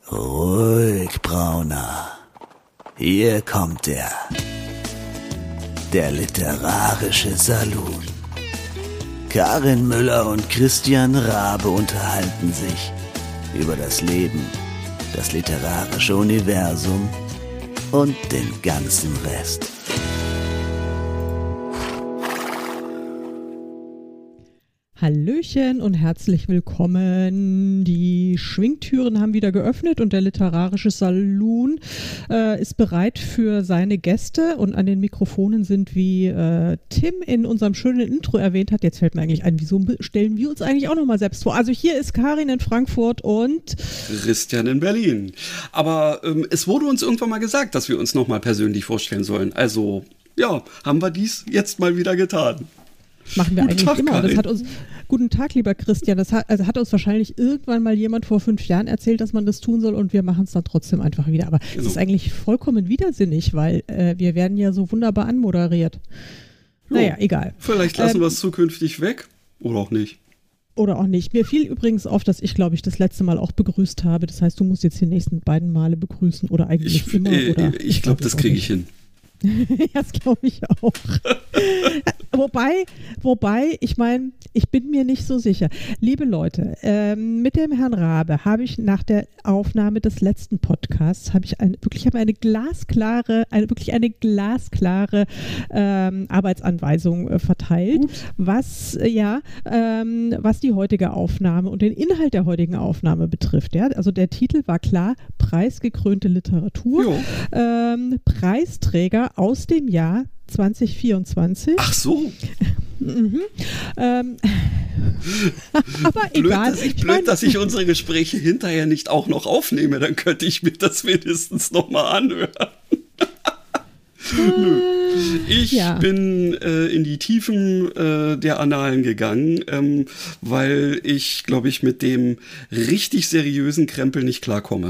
Ruhig, Brauner. Hier kommt er. Der literarische Salon. Karin Müller und Christian Rabe unterhalten sich über das Leben, das literarische Universum und den ganzen Rest. Hallöchen und herzlich willkommen. Die Schwingtüren haben wieder geöffnet und der literarische Salon ist bereit für seine Gäste. Und an den Mikrofonen sind, wie Tim in unserem schönen Intro erwähnt hat, jetzt fällt mir eigentlich ein, wieso stellen wir uns eigentlich auch nochmal selbst vor? Also hier ist Karin in Frankfurt und Christian in Berlin. Aber es wurde uns irgendwann mal gesagt, dass wir uns nochmal persönlich vorstellen sollen. Also ja, haben wir dies jetzt mal wieder getan. Machen wir Guten eigentlich Tag, immer. Karin. Das hat uns, guten Tag, lieber Christian. Das hat uns wahrscheinlich irgendwann mal jemand vor 5 Jahren erzählt, dass man das tun soll und wir machen es dann trotzdem einfach wieder. Aber es ist eigentlich vollkommen widersinnig, weil wir werden ja so wunderbar anmoderiert. Naja, egal. Vielleicht lassen wir es zukünftig weg oder auch nicht. Oder auch nicht. Mir fiel übrigens auf, dass ich, glaube ich, das letzte Mal auch begrüßt habe. Das heißt, du musst jetzt die nächsten beiden Male begrüßen oder eigentlich immer. Ich glaube, das kriege ich hin. Das glaube ich auch. Wobei, ich meine, ich bin mir nicht so sicher. Liebe Leute, mit dem Herrn Rabe habe ich nach der Aufnahme des letzten Podcasts eine glasklare Arbeitsanweisung verteilt, was die heutige Aufnahme und den Inhalt der heutigen Aufnahme betrifft. Ja? Also der Titel war klar: preisgekrönte Literatur, Preisträger aus dem Jahr 2024. Ach so. Aber egal. Blöd, dass ich unsere Gespräche hinterher nicht auch noch aufnehme, dann könnte ich mir das wenigstens nochmal anhören. Nö. Ich bin in die Tiefen der Annalen gegangen, weil ich, glaube ich, mit dem richtig seriösen Krempel nicht klarkomme.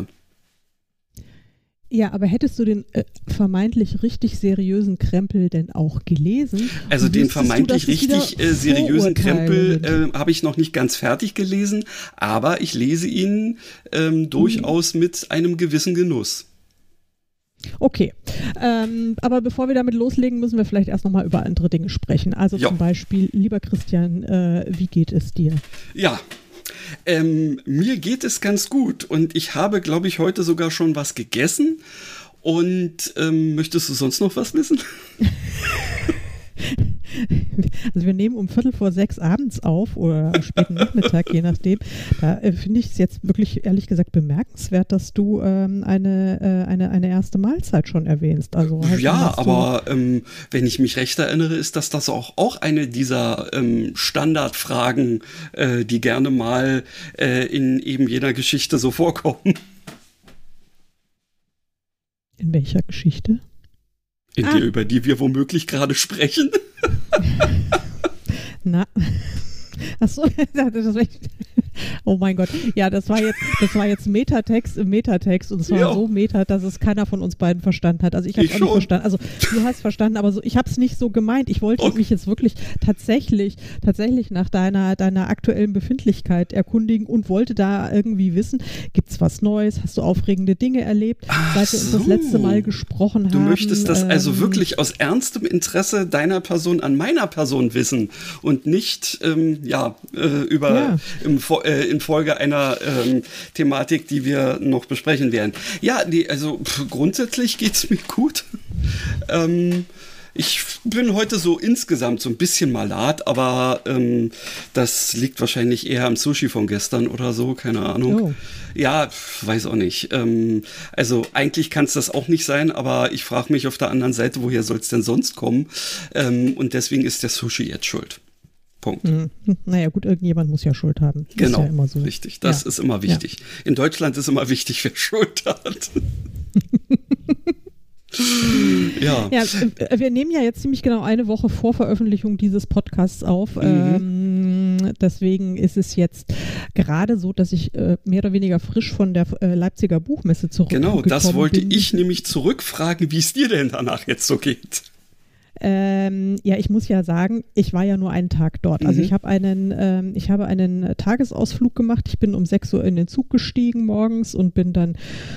Ja, aber hättest du den vermeintlich richtig seriösen Krempel denn auch gelesen? Also den vermeintlich richtig seriösen Krempel habe ich noch nicht ganz fertig gelesen, aber ich lese ihn durchaus mit einem gewissen Genuss. Okay, aber bevor wir damit loslegen, müssen wir vielleicht erst nochmal über andere Dinge sprechen. Also zum Beispiel, lieber Christian, wie geht es dir? Ja. Mir geht es ganz gut und ich habe, glaube ich, heute sogar schon was gegessen. Und möchtest du sonst noch was wissen? Also wir nehmen um 5:45 abends auf oder am späten Nachmittag, je nachdem. Da finde ich es jetzt wirklich, ehrlich gesagt, bemerkenswert, dass du eine erste Mahlzeit schon erwähnst. Also aber wenn ich mich recht erinnere, ist das auch eine dieser Standardfragen, die gerne mal in eben jeder Geschichte so vorkommen. In welcher Geschichte? In der, über die wir womöglich gerade sprechen. Na, achso, oh mein Gott, ja, das war jetzt Metatext im Metatext und es war so meta, dass es keiner von uns beiden verstanden hat. Also ich habe es auch nicht verstanden. Also du hast verstanden, aber so, ich habe es nicht so gemeint. Ich wollte mich jetzt wirklich tatsächlich nach deiner aktuellen Befindlichkeit erkundigen und wollte da irgendwie wissen, gibt's was Neues? Hast du aufregende Dinge erlebt, seit wir uns das letzte Mal gesprochen haben? Du möchtest das also wirklich aus ernstem Interesse deiner Person an meiner Person wissen und nicht in Folge einer Thematik, die wir noch besprechen werden. Ja, grundsätzlich geht's mir gut. Ich bin heute so insgesamt so ein bisschen malat, aber das liegt wahrscheinlich eher am Sushi von gestern oder so, keine Ahnung. Oh. Ja, weiß auch nicht. Also eigentlich kann es das auch nicht sein, aber ich frage mich auf der anderen Seite, woher soll es denn sonst kommen? Und deswegen ist der Sushi jetzt schuld. Punkt. Naja gut, irgendjemand muss ja Schuld haben. Genau, ist ja immer so. Richtig. Das ist immer wichtig. Ja. In Deutschland ist immer wichtig, wer Schuld hat. Ja, wir nehmen ja jetzt ziemlich genau eine Woche vor Veröffentlichung dieses Podcasts auf. Deswegen ist es jetzt gerade so, dass ich mehr oder weniger frisch von der Leipziger Buchmesse zurückgekommen bin. Genau, das wollte ich nämlich zurückfragen, wie es dir denn danach jetzt so geht. Ja, ich muss ja sagen, ich war ja nur einen Tag dort. Also ich habe einen Tagesausflug gemacht. Ich bin um 6 Uhr in den Zug gestiegen morgens und bin dann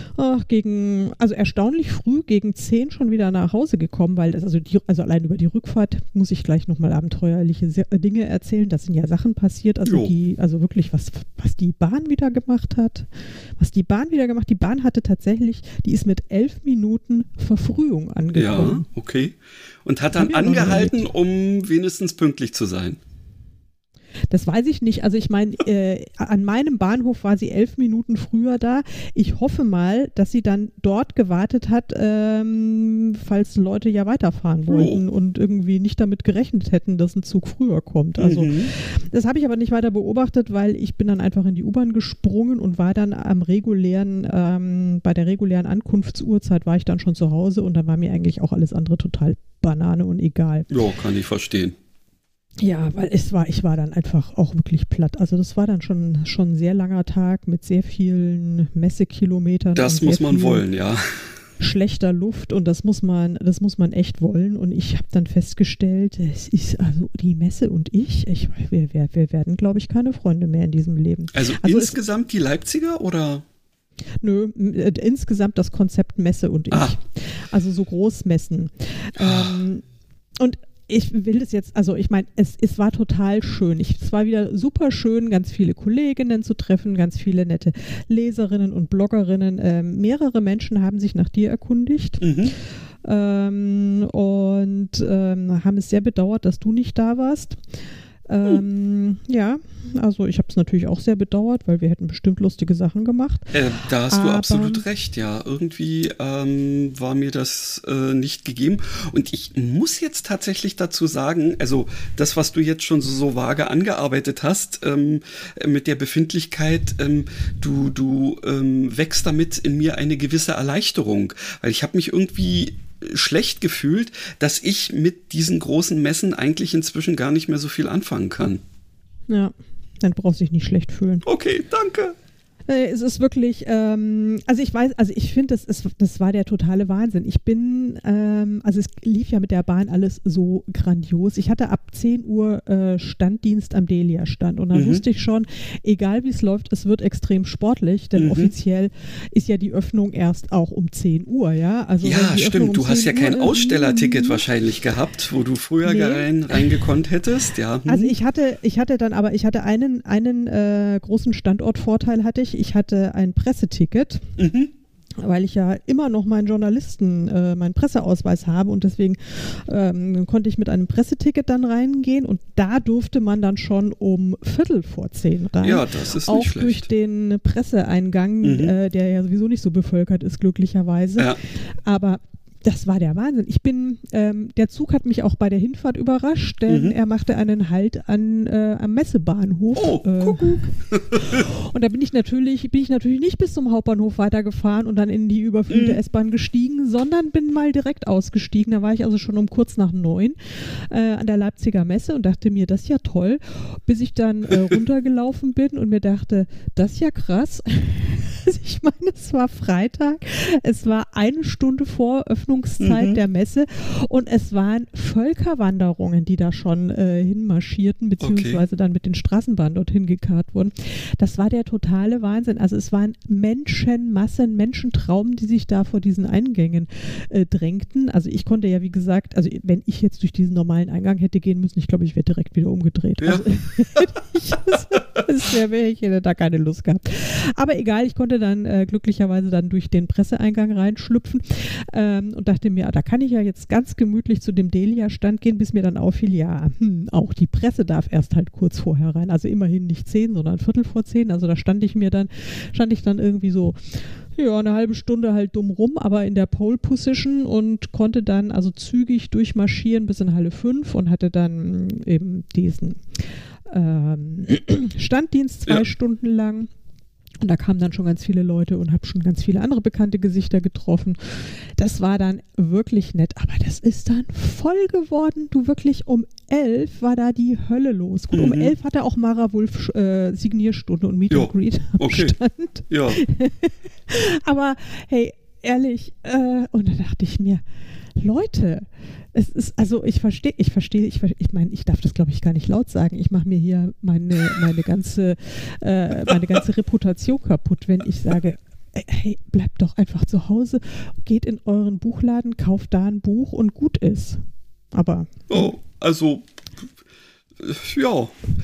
also erstaunlich früh, gegen 10 schon wieder nach Hause gekommen, weil also allein über die Rückfahrt muss ich gleich nochmal abenteuerliche Dinge erzählen. Das sind ja Sachen passiert, also wirklich, was die Bahn wieder gemacht hat. Die Bahn hatte tatsächlich, die ist mit 11 Minuten Verfrühung angekommen. Ja, okay. Und hat dann angehalten, um wenigstens pünktlich zu sein. Das weiß ich nicht. Also ich meine, an meinem Bahnhof war sie 11 Minuten früher da. Ich hoffe mal, dass sie dann dort gewartet hat, falls Leute ja weiterfahren wollten und irgendwie nicht damit gerechnet hätten, dass ein Zug früher kommt. Also das habe ich aber nicht weiter beobachtet, weil ich bin dann einfach in die U-Bahn gesprungen und war dann bei der regulären Ankunftsuhrzeit war ich dann schon zu Hause und dann war mir eigentlich auch alles andere total Banane und egal. Ja, kann ich verstehen. Ja, weil ich war dann einfach auch wirklich platt. Also das war dann schon ein sehr langer Tag mit sehr vielen Messekilometern. Das muss man wollen, ja. Schlechter Luft und das muss man echt wollen. Und ich habe dann festgestellt, es ist also die Messe und wir werden, glaube ich, keine Freunde mehr in diesem Leben. Also insgesamt die Leipziger oder? Nö, insgesamt das Konzept Messe und ich. Also so Großmessen. Und ich will das jetzt, also ich meine, es war total schön. Es war wieder super schön, ganz viele Kolleginnen zu treffen, ganz viele nette Leserinnen und Bloggerinnen. Mehrere Menschen haben sich nach dir erkundigt und haben es sehr bedauert, dass du nicht da warst. Ja, also ich habe es natürlich auch sehr bedauert, weil wir hätten bestimmt lustige Sachen gemacht. Da hast du absolut recht, ja. Irgendwie war mir das nicht gegeben. Und ich muss jetzt tatsächlich dazu sagen, also das, was du jetzt schon so vage angearbeitet hast, mit der Befindlichkeit, du wächst damit in mir eine gewisse Erleichterung. Weil ich habe mich irgendwie schlecht gefühlt, dass ich mit diesen großen Messen eigentlich inzwischen gar nicht mehr so viel anfangen kann. Ja, dann brauchst du dich nicht schlecht fühlen. Okay, danke. Es ist wirklich, ich finde, das war der totale Wahnsinn. Es lief ja mit der Bahn alles so grandios. Ich hatte ab 10 Uhr Standdienst am Delia-Stand und dann wusste ich schon, egal wie es läuft, es wird extrem sportlich, denn offiziell ist ja die Öffnung erst auch um 10 Uhr, ja? Also ja, stimmt, du hast ja kein Ausstellerticket wahrscheinlich gehabt, wo du früher reingekonnt hättest, ja. Also ich hatte einen großen Standortvorteil hatte ich. Ich hatte ein Presseticket, weil ich ja immer noch meinen meinen Presseausweis habe und deswegen konnte ich mit einem Presseticket dann reingehen und da durfte man dann schon um 9:45 rein. Ja, das ist auch nicht schlecht. Durch den Presseeingang, der ja sowieso nicht so bevölkert ist, glücklicherweise. Ja. Aber das war der Wahnsinn. Der Zug hat mich auch bei der Hinfahrt überrascht, denn er machte einen Halt am Messebahnhof. Oh, Kuckuck. Und da bin ich natürlich nicht bis zum Hauptbahnhof weitergefahren und dann in die überfüllte S-Bahn gestiegen, sondern bin mal direkt ausgestiegen. Da war ich also schon um kurz nach 9 an der Leipziger Messe und dachte mir, das ist ja toll, bis ich dann runtergelaufen bin und mir dachte, das ist ja krass. Ich meine, es war Freitag, es war 1 Stunde vor Öffnungszeit der Messe und es waren Völkerwanderungen, die da schon hinmarschierten, beziehungsweise dann mit den Straßenbahnen dorthin gekarrt wurden. Das war der totale Wahnsinn. Also es waren Menschenmassen, Menschentrauben, die sich da vor diesen Eingängen drängten. Also ich konnte ja, wie gesagt, also wenn ich jetzt durch diesen normalen Eingang hätte gehen müssen, ich glaube, ich wäre direkt wieder umgedreht. Ja. Also, ich hätte da keine Lust gehabt. Aber egal, ich konnte dann glücklicherweise dann durch den Presseeingang reinschlüpfen und dachte mir, da kann ich ja jetzt ganz gemütlich zu dem Delia-Stand gehen, bis mir dann auffiel, ja, auch die Presse darf erst halt kurz vorher rein. Also immerhin nicht 10, sondern 9:45. Also da stand ich dann irgendwie so, ja, eine halbe Stunde halt dumm rum, aber in der Pole Position und konnte dann also zügig durchmarschieren bis in 4:30 und hatte dann eben diesen Standdienst 2 Stunden lang. Und da kamen dann schon ganz viele Leute und habe schon ganz viele andere bekannte Gesichter getroffen. Das war dann wirklich nett, aber das ist dann voll geworden. Du, wirklich um 11 war da die Hölle los. Gut, um 11 hatte auch Mara Wulff Signierstunde und Meet and Greet am Stand. Ja. Aber hey, ehrlich, und da dachte ich mir, Leute, Es ist, also ich verstehe, ich meine, ich darf das, glaube ich, gar nicht laut sagen. Ich mache mir hier meine ganze Reputation kaputt, wenn ich sage, hey, bleibt doch einfach zu Hause, geht in euren Buchladen, kauft da ein Buch und gut ist. Aber. Oh, also, ja,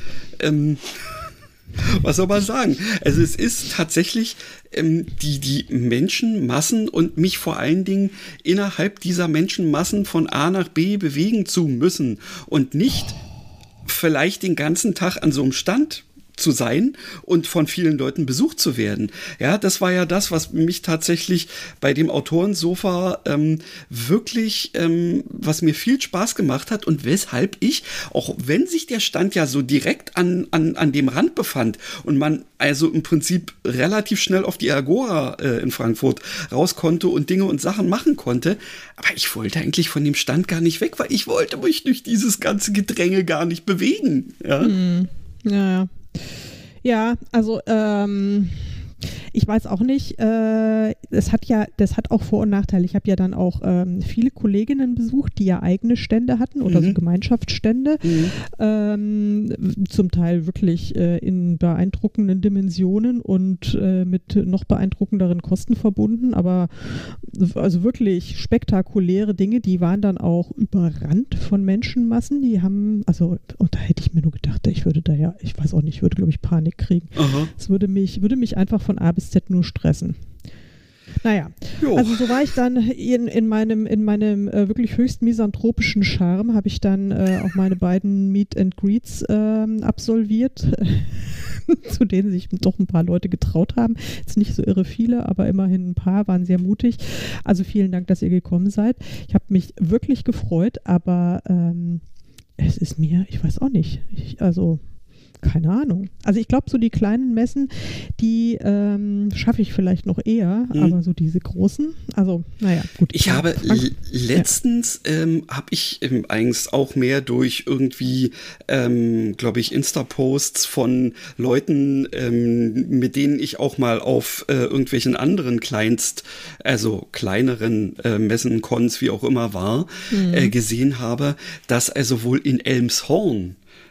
was soll man sagen? Also es ist tatsächlich die Menschenmassen und mich vor allen Dingen innerhalb dieser Menschenmassen von A nach B bewegen zu müssen und nicht vielleicht den ganzen Tag an so einem Stand zu sein und von vielen Leuten besucht zu werden. Ja, das war ja das, was mich tatsächlich bei dem Autorensofa wirklich, was mir viel Spaß gemacht hat und weshalb ich, auch wenn sich der Stand ja so direkt an dem Rand befand und man also im Prinzip relativ schnell auf die Agora in Frankfurt raus konnte und Dinge und Sachen machen konnte, aber ich wollte eigentlich von dem Stand gar nicht weg, weil ich wollte mich durch dieses ganze Gedränge gar nicht bewegen. Ja, ja. Ja, also ich weiß auch nicht, das hat auch Vor- und Nachteile. Ich habe ja dann auch viele Kolleginnen besucht, die ja eigene Stände hatten oder so Gemeinschaftsstände, zum Teil wirklich in beeindruckenden Dimensionen und mit noch beeindruckenderen Kosten verbunden, aber also wirklich spektakuläre Dinge, die waren dann auch überrannt von Menschenmassen, die haben, also, und da hätte ich mir nur gedacht, ich würde glaube ich Panik kriegen. Es würde mich einfach von A bis Z nur stressen. Naja, also so war ich dann in meinem wirklich höchst misanthropischen Charme, habe ich dann auch meine beiden Meet and Greets absolviert, zu denen sich doch ein paar Leute getraut haben. Jetzt nicht so irre viele, aber immerhin ein paar waren sehr mutig. Also vielen Dank, dass ihr gekommen seid. Ich habe mich wirklich gefreut, aber es ist mir, ich weiß auch nicht, keine Ahnung. Also ich glaube, so die kleinen Messen, die schaffe ich vielleicht noch eher, aber so diese großen, also naja, gut. Ich habe letztens, habe ich eigentlich auch mehr durch irgendwie, glaube ich, Insta-Posts von Leuten, mit denen ich auch mal auf irgendwelchen anderen kleineren Messen, Cons, wie auch immer war, gesehen habe, dass also wohl in Elmshorn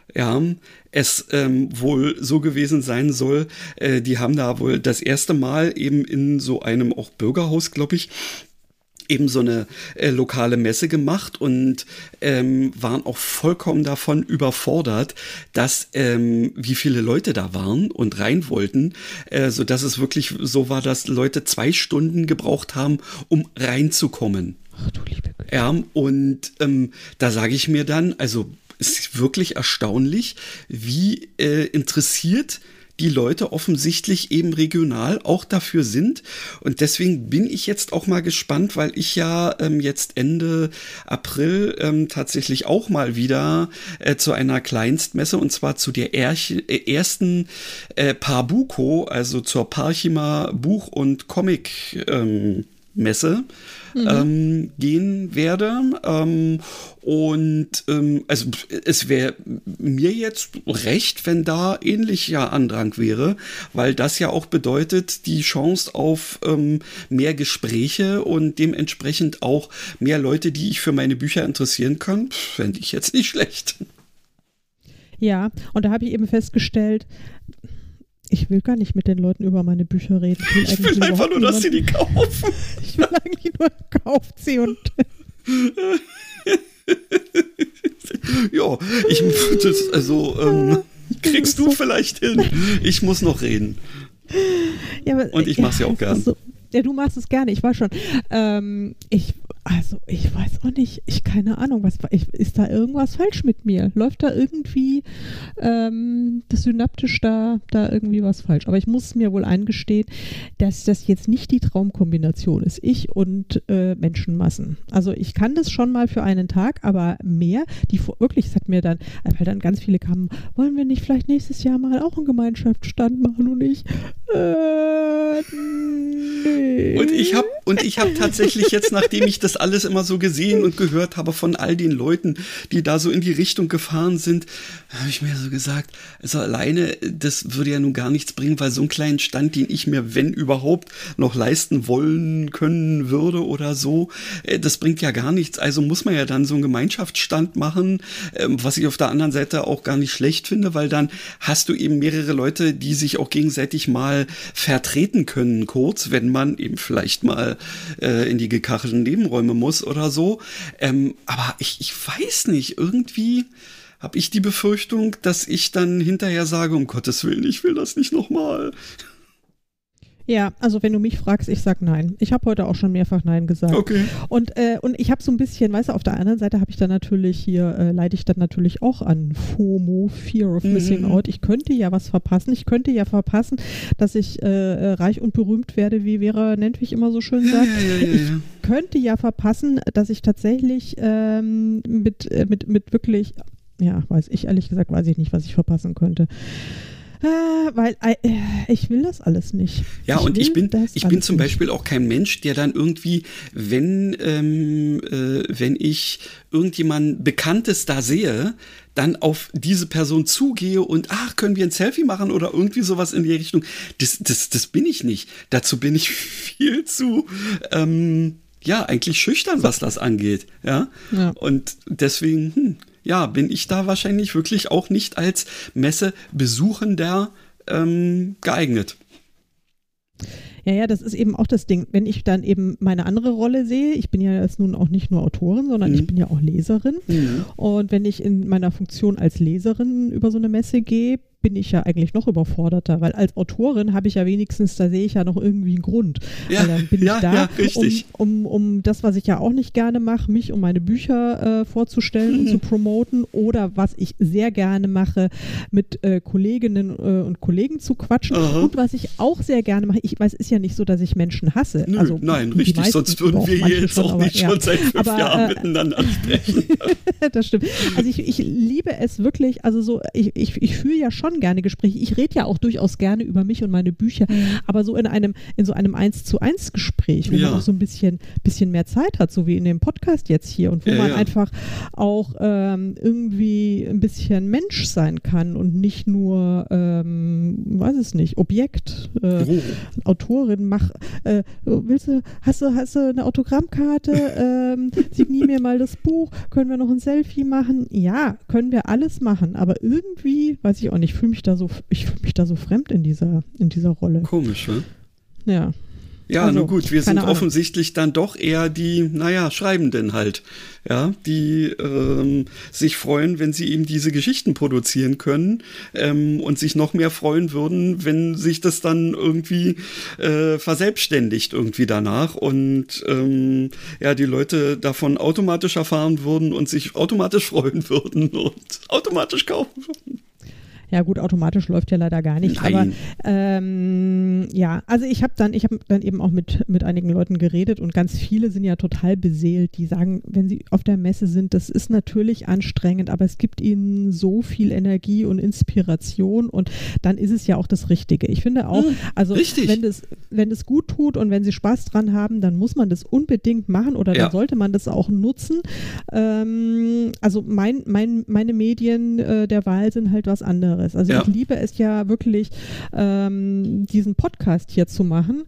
es wohl so gewesen sein soll, die haben da wohl das erste Mal eben in so einem auch Bürgerhaus, glaube ich, eben so eine lokale Messe gemacht und waren auch vollkommen davon überfordert, dass wie viele Leute da waren und rein wollten, so dass es wirklich so war, dass Leute 2 Stunden gebraucht haben, um reinzukommen. Ach du liebe Güte. Ja, und da sage ich mir dann, also es ist wirklich erstaunlich, wie interessiert die Leute offensichtlich eben regional auch dafür sind. Und deswegen bin ich jetzt auch mal gespannt, weil ich ja jetzt Ende April tatsächlich auch mal wieder zu einer Kleinstmesse, und zwar zu der ersten Parbuco, also zur Parchima Buch- und Comic Messe gehen werde. Also es wäre mir jetzt recht, wenn da ähnlicher Andrang wäre, weil das ja auch bedeutet, die Chance auf mehr Gespräche und dementsprechend auch mehr Leute, die ich für meine Bücher interessieren kann, fände ich jetzt nicht schlecht. Ja, und da habe ich eben festgestellt, ich will gar nicht mit den Leuten über meine Bücher reden. Ich will einfach nur, dass sie die kaufen. Ich will eigentlich nur, kauft sie und ja, kriegst du vielleicht hin. Ich muss noch reden. Ja, aber, und ich mach's ja auch gern. So, ja, du machst es gerne, ich weiß schon. Ich weiß auch nicht, keine Ahnung, ist da irgendwas falsch mit mir? Läuft da irgendwie das synaptisch da irgendwie was falsch? Aber ich muss mir wohl eingestehen, dass das jetzt nicht die Traumkombination ist, ich und Menschenmassen. Also ich kann das schon mal für einen Tag, aber mehr, wirklich, es hat mir dann, weil dann ganz viele kamen, wollen wir nicht vielleicht nächstes Jahr mal auch einen Gemeinschaftsstand machen und ich, nee. Und ich habe tatsächlich jetzt, nachdem ich das alles immer so gesehen und gehört habe von all den Leuten, die da so in die Richtung gefahren sind, habe ich mir so gesagt, also alleine, das würde ja nun gar nichts bringen, weil so einen kleinen Stand, den ich mir, wenn überhaupt, noch leisten wollen können würde oder so, das bringt ja gar nichts. Also muss man ja dann so einen Gemeinschaftsstand machen, was ich auf der anderen Seite auch gar nicht schlecht finde, weil dann hast du eben mehrere Leute, die sich auch gegenseitig mal vertreten können, kurz, wenn man eben vielleicht mal in die gekachelten Nebenräume muss oder so. Aber ich weiß nicht, irgendwie habe ich die Befürchtung, dass ich dann hinterher sage, um Gottes Willen, ich will das nicht nochmal. Ja, also wenn du mich fragst, ich sag nein. Ich habe heute auch schon mehrfach nein gesagt. Okay. Und ich habe so ein bisschen, weißt du, auf der anderen Seite habe ich dann natürlich hier, leide ich dann natürlich auch an FOMO, Fear of Missing Out. Ich könnte ja was verpassen. Ich könnte ja verpassen, dass ich reich und berühmt werde, wie Vera Nentwich immer so schön sagt. Ja. Ich könnte ja verpassen, dass ich tatsächlich mit wirklich, ja, weiß ich nicht, was ich verpassen könnte. Weil ich will das alles nicht. Ja, und ich bin zum Beispiel auch kein Mensch, der dann irgendwie, wenn ich irgendjemanden Bekanntes da sehe, dann auf diese Person zugehe und können wir ein Selfie machen oder irgendwie sowas in die Richtung. Das bin ich nicht. Dazu bin ich viel zu eigentlich schüchtern, was das angeht. Ja. Und deswegen, bin ich da wahrscheinlich wirklich auch nicht als Messebesuchender geeignet. Ja, das ist eben auch das Ding. Wenn ich dann eben meine andere Rolle sehe, ich bin ja jetzt nun auch nicht nur Autorin, sondern ich bin ja auch Leserin. Und wenn ich in meiner Funktion als Leserin über so eine Messe gehe, bin ich ja eigentlich noch überforderter, weil als Autorin habe ich ja wenigstens, da sehe ich ja noch irgendwie einen Grund. Ja, weil dann bin ich da, richtig. um das, was ich ja auch nicht gerne mache, mich und meine Bücher vorzustellen und zu promoten, oder was ich sehr gerne mache, mit Kolleginnen und Kollegen zu quatschen. Und was ich auch sehr gerne mache, ich weiß, ist ja nicht so, dass ich Menschen hasse. Nö, also, nein, richtig, sonst würden wir hier jetzt auch nicht schon seit 5 Jahren miteinander sprechen. Das stimmt. Also ich liebe es wirklich, also so, ich fühle ja schon gerne Gespräche. Ich rede ja auch durchaus gerne über mich und meine Bücher, aber so in so einem 1:1 Gespräch, wo man auch so ein bisschen mehr Zeit hat, so wie in dem Podcast jetzt hier, und wo man einfach auch irgendwie ein bisschen Mensch sein kann und nicht nur, weiß es nicht, Objekt, Autorin, hast du eine Autogrammkarte, signier mir mal das Buch, können wir noch ein Selfie machen? Ja, können wir alles machen, aber irgendwie, weiß ich auch nicht, ich fühle mich da so fremd in dieser Rolle. Komisch, ne? Ja. Ja, also, nun gut, wir sind offensichtlich dann doch eher die, Schreibenden halt, ja, die sich freuen, wenn sie eben diese Geschichten produzieren können und sich noch mehr freuen würden, wenn sich das dann irgendwie verselbstständigt irgendwie danach und die Leute davon automatisch erfahren würden und sich automatisch freuen würden und automatisch kaufen würden. Ja gut, automatisch läuft ja leider gar nicht. Nein. Aber also ich habe dann eben auch mit einigen Leuten geredet, und ganz viele sind ja total beseelt, die sagen, wenn sie auf der Messe sind, das ist natürlich anstrengend, aber es gibt ihnen so viel Energie und Inspiration, und dann ist es ja auch das Richtige. Ich finde auch, also wenn es gut tut und wenn sie Spaß dran haben, dann muss man das unbedingt machen, oder dann sollte man das auch nutzen. Also meine Medien der Wahl sind halt was anderes. Also ich liebe es ja wirklich, diesen Podcast hier zu machen.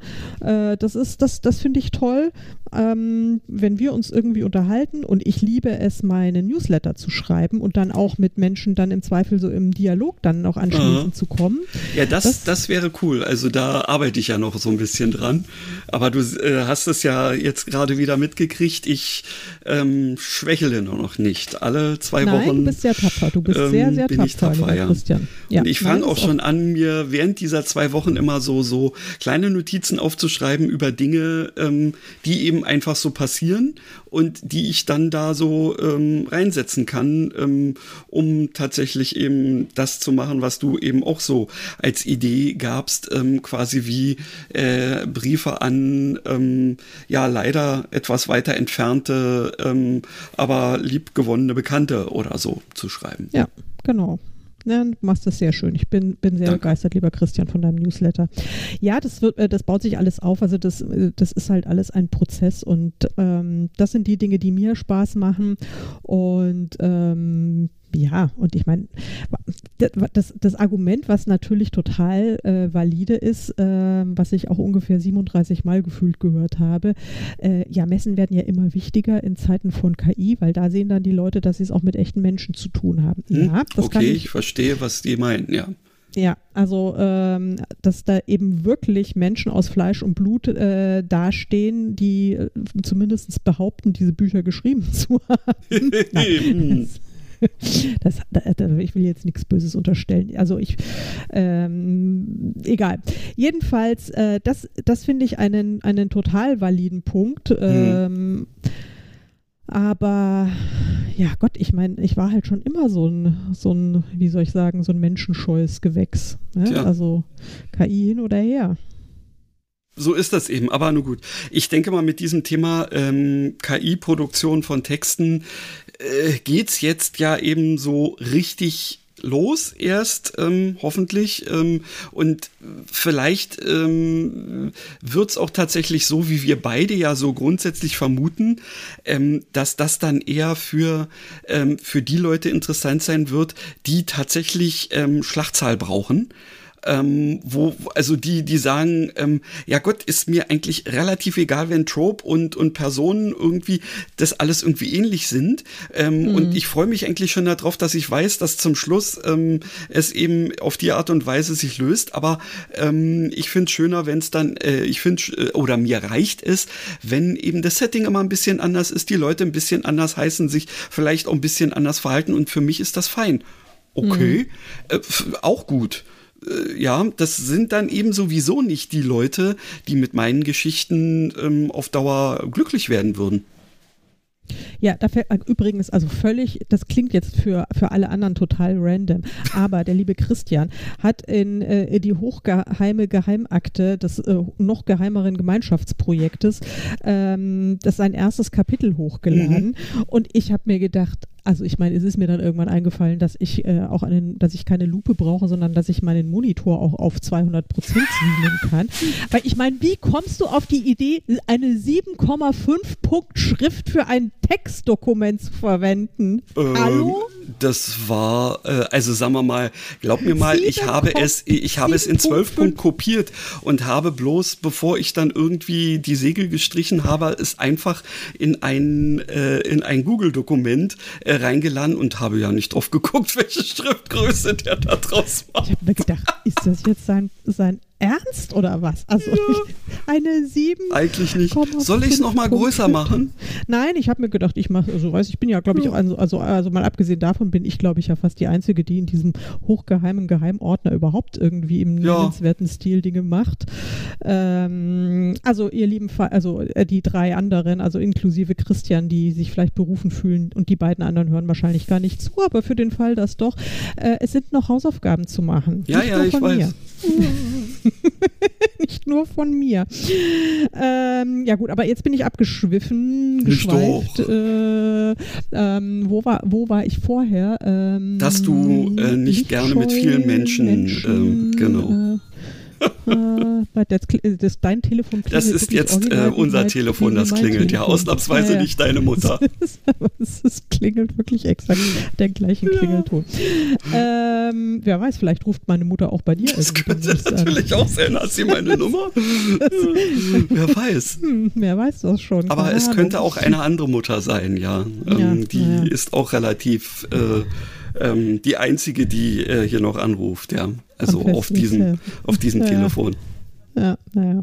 Das finde ich toll, wenn wir uns irgendwie unterhalten, und ich liebe es, meine Newsletter zu schreiben und dann auch mit Menschen dann im Zweifel so im Dialog dann auch anschließend zu kommen. Ja, das wäre cool. Also da arbeite ich ja noch so ein bisschen dran. Aber du hast es ja jetzt gerade wieder mitgekriegt. Ich schwächele noch nicht. Alle 2 Wochen. Nein, du bist sehr tapfer. Du bist sehr, sehr tapfer, ja. Christian. Ja. Und ich fange auch schon an, mir während dieser 2 Wochen immer so kleine Notizen aufzuschreiben über Dinge, die eben einfach so passieren und die ich dann da so reinsetzen kann, um tatsächlich eben das zu machen, was du eben auch so als Idee gabst, quasi wie Briefe an leider etwas weiter entfernte, aber liebgewonnene Bekannte oder so zu schreiben. Ja, genau. Ja, du machst das sehr schön. Ich bin sehr begeistert, lieber Christian, von deinem Newsletter. Ja, das baut sich alles auf. Also das ist halt alles ein Prozess und das sind die Dinge, die mir Spaß machen. Und ja, und ich meine, das Argument, was natürlich total valide ist, was ich auch ungefähr 37 Mal gefühlt gehört habe, ja, Messen werden ja immer wichtiger in Zeiten von KI, weil da sehen dann die Leute, dass sie es auch mit echten Menschen zu tun haben. Ja, das okay, ich verstehe, was die meinen, ja. Ja, also dass da eben wirklich Menschen aus Fleisch und Blut dastehen, die zumindest behaupten, diese Bücher geschrieben zu haben. Nein, ich will jetzt nichts Böses unterstellen. Also egal. Jedenfalls, das finde ich einen total validen Punkt. Aber ja Gott, ich meine, ich war halt schon immer so ein, wie soll ich sagen, so ein menschenscheues Gewächs. Ne? Also KI hin oder her. So ist das eben, aber nur gut. Ich denke mal, mit diesem Thema KI-Produktion von Texten geht's jetzt ja eben so richtig los erst, hoffentlich. Und vielleicht wird's auch tatsächlich so, wie wir beide ja so grundsätzlich vermuten, dass das dann eher für die Leute interessant sein wird, die tatsächlich Schlachtzahl brauchen. Also die sagen, ja Gott, ist mir eigentlich relativ egal, wenn Trope und Personen irgendwie das alles irgendwie ähnlich sind. Und ich freue mich eigentlich schon darauf, dass ich weiß, dass zum Schluss es eben auf die Art und Weise sich löst. Aber ich finde es schöner, wenn es dann, oder mir reicht es, wenn eben das Setting immer ein bisschen anders ist, die Leute ein bisschen anders heißen, sich vielleicht auch ein bisschen anders verhalten. Und für mich ist das fein. Okay, auch gut. Ja, das sind dann eben sowieso nicht die Leute, die mit meinen Geschichten auf Dauer glücklich werden würden. Ja, dafür übrigens, also völlig, das klingt jetzt für alle anderen total random, aber der liebe Christian hat in die hochgeheime Geheimakte des noch geheimeren Gemeinschaftsprojektes das sein erstes Kapitel hochgeladen und ich habe mir gedacht, also ich meine, es ist mir dann irgendwann eingefallen, dass ich dass ich keine Lupe brauche, sondern dass ich meinen Monitor auch auf 200% zoomen kann. Weil ich meine, wie kommst du auf die Idee, eine 7,5-Punkt-Schrift für ein Textdokument zu verwenden? Hallo? Das war, also sagen wir mal, glaub mir mal, ich habe es in 12 Punkt kopiert und habe bloß, bevor ich dann irgendwie die Segel gestrichen habe, es einfach in ein Google-Dokument reingeladen und habe ja nicht drauf geguckt, welche Schriftgröße der da draus macht. Ich habe mir gedacht, ist das jetzt sein Ernst oder was? Also eine 7. Eigentlich nicht. Soll ich es nochmal größer machen? Nein, ich habe mir gedacht, ich mache, also ich bin ja, glaube ich, also mal abgesehen davon bin ich, glaube ich, ja fast die Einzige, die in diesem hochgeheimen Geheimordner überhaupt irgendwie im nennenswerten Stil Dinge macht. Also ihr lieben, die 3 anderen, also inklusive Christian, die sich vielleicht berufen fühlen und die beiden anderen hören wahrscheinlich gar nicht zu, aber für den Fall, dass doch, es sind noch Hausaufgaben zu machen. Ja, ich weiß. Nicht nur von mir. Ja gut, aber jetzt bin ich geschweift. Wo war ich vorher? Dass du nicht gerne mit vielen Menschen genau. Dein Telefon klingelt. Das ist jetzt unser Telefon, das klingelt. Ja, ausnahmsweise nicht deine Mutter. Es klingelt wirklich exakt der gleichen Klingelton. Wer weiß, vielleicht ruft meine Mutter auch bei dir. Das könnte natürlich auch sein. Hat sie meine Nummer? Wer weiß. Wer weiß das schon. Aber es könnte auch eine andere Mutter sein, ja. Die ist auch relativ die einzige, die hier noch anruft, ja. Also auf diesem Telefon. Ja, naja.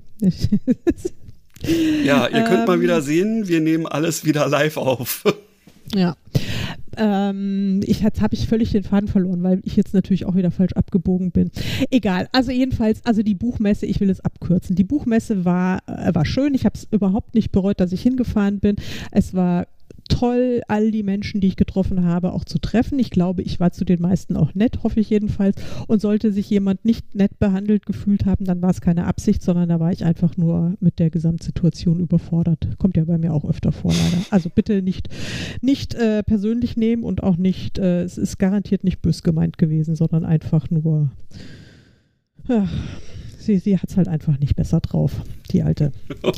Ja, ihr könnt mal wieder sehen, wir nehmen alles wieder live auf. Ja. Jetzt habe ich völlig den Faden verloren, weil ich jetzt natürlich auch wieder falsch abgebogen bin. Egal, also jedenfalls, die Buchmesse, ich will es abkürzen. Die Buchmesse war schön, ich habe es überhaupt nicht bereut, dass ich hingefahren bin. Es war toll, all die Menschen, die ich getroffen habe, auch zu treffen. Ich glaube, ich war zu den meisten auch nett, hoffe ich jedenfalls. Und sollte sich jemand nicht nett behandelt gefühlt haben, dann war es keine Absicht, sondern da war ich einfach nur mit der Gesamtsituation überfordert. Kommt ja bei mir auch öfter vor, leider. Also bitte nicht persönlich nehmen und auch nicht, es ist garantiert nicht bös gemeint gewesen, sondern einfach nur, ja, sie hat es halt einfach nicht besser drauf, die Alte.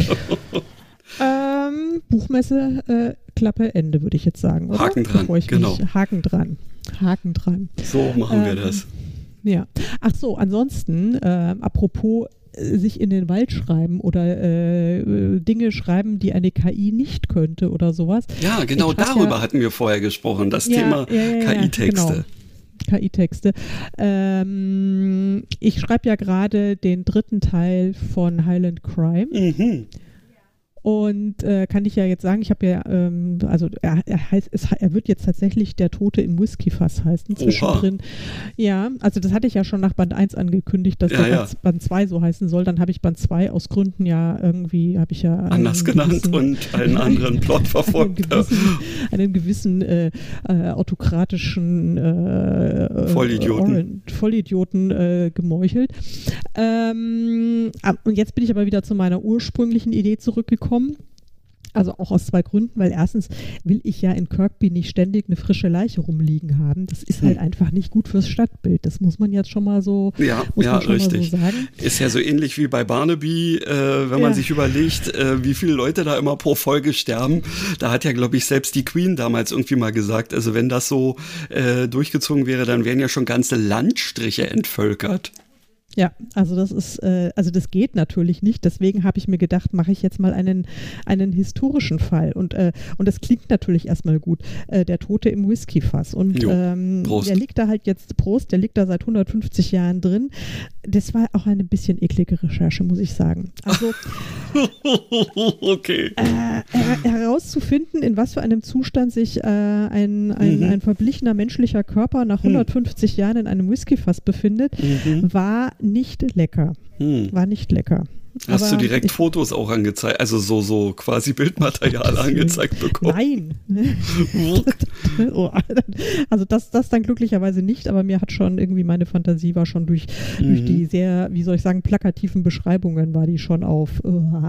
Buchmesse, Klappe, Ende, würde ich jetzt sagen. Oder? Haken dran, genau. Haken dran. So machen wir das. Ja. Ach so, ansonsten, apropos sich in den Wald schreiben oder Dinge schreiben, die eine KI nicht könnte oder sowas. Ja, genau darüber hatten wir vorher gesprochen, das Thema KI-Texte. Genau. KI-Texte. Ich schreibe ja gerade den 3. Teil von Highland Crime. Mhm. Und kann ich ja jetzt sagen, ich habe ja, also er wird jetzt tatsächlich Der Tote im Whiskyfass heißen, zwischendrin. Oha. Ja, also das hatte ich ja schon nach Band 1 angekündigt, dass Band 2 so heißen soll. Dann habe ich Band 2 aus Gründen anders genannt und einen anderen Plot verfolgt. einen gewissen autokratischen Vollidioten gemeuchelt. Und jetzt bin ich aber wieder zu meiner ursprünglichen Idee zurückgekommen. Also auch aus 2 Gründen, weil erstens will ich ja in Kirkby nicht ständig eine frische Leiche rumliegen haben. Das ist halt einfach nicht gut fürs Stadtbild. Das muss man jetzt schon mal so, richtig. So sagen. Ist ja so ähnlich wie bei Barnaby, wenn man sich überlegt, wie viele Leute da immer pro Folge sterben. Da hat ja, glaube ich, selbst die Queen damals irgendwie mal gesagt, also wenn das so durchgezogen wäre, dann wären ja schon ganze Landstriche entvölkert. Ja, also das ist, das geht natürlich nicht. Deswegen habe ich mir gedacht, mache ich jetzt mal einen historischen Fall. Und das klingt natürlich erstmal gut. Der Tote im Whiskyfass. Und der liegt da halt jetzt, der liegt da seit 150 Jahren drin. Das war auch eine bisschen eklige Recherche, muss ich sagen. Also okay. Herauszufinden, in was für einem Zustand sich ein verblichener menschlicher Körper nach 150 Jahren in einem Whiskyfass befindet, war nicht lecker. War nicht lecker. Hast du direkt Fotos auch angezeigt, also so quasi Bildmaterial angezeigt bekommen? Nein. Also das dann glücklicherweise nicht, aber mir hat schon irgendwie meine Fantasie war schon durch die sehr, wie soll ich sagen, plakativen Beschreibungen war die schon auf.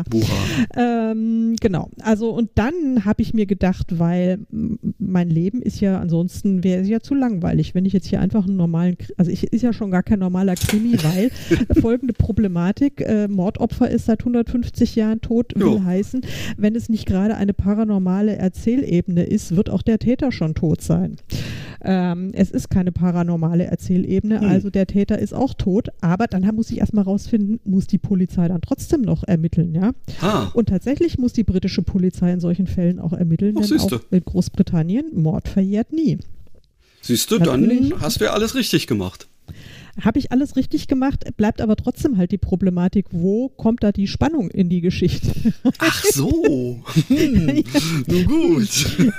Genau. Also und dann habe ich mir gedacht, weil mein Leben ist ja ansonsten wäre es ja zu langweilig, wenn ich jetzt hier einfach einen normalen, also ist ja schon gar kein normaler Krimi, weil folgende Problematik, Mordopfer ist seit 150 Jahren tot, will heißen, wenn es nicht gerade eine paranormale Erzählebene ist, wird auch der Täter schon tot sein. Es ist keine paranormale Erzählebene, also der Täter ist auch tot, aber dann muss ich erstmal rausfinden, muss die Polizei dann trotzdem noch ermitteln, ja? Und tatsächlich muss die britische Polizei in solchen Fällen auch ermitteln, denn auch in Großbritannien, Mord verjährt nie. Siehst du, dann hast du ja alles richtig gemacht. Habe ich alles richtig gemacht, bleibt aber trotzdem halt die Problematik, wo kommt da die Spannung in die Geschichte? Ach so, nun gut.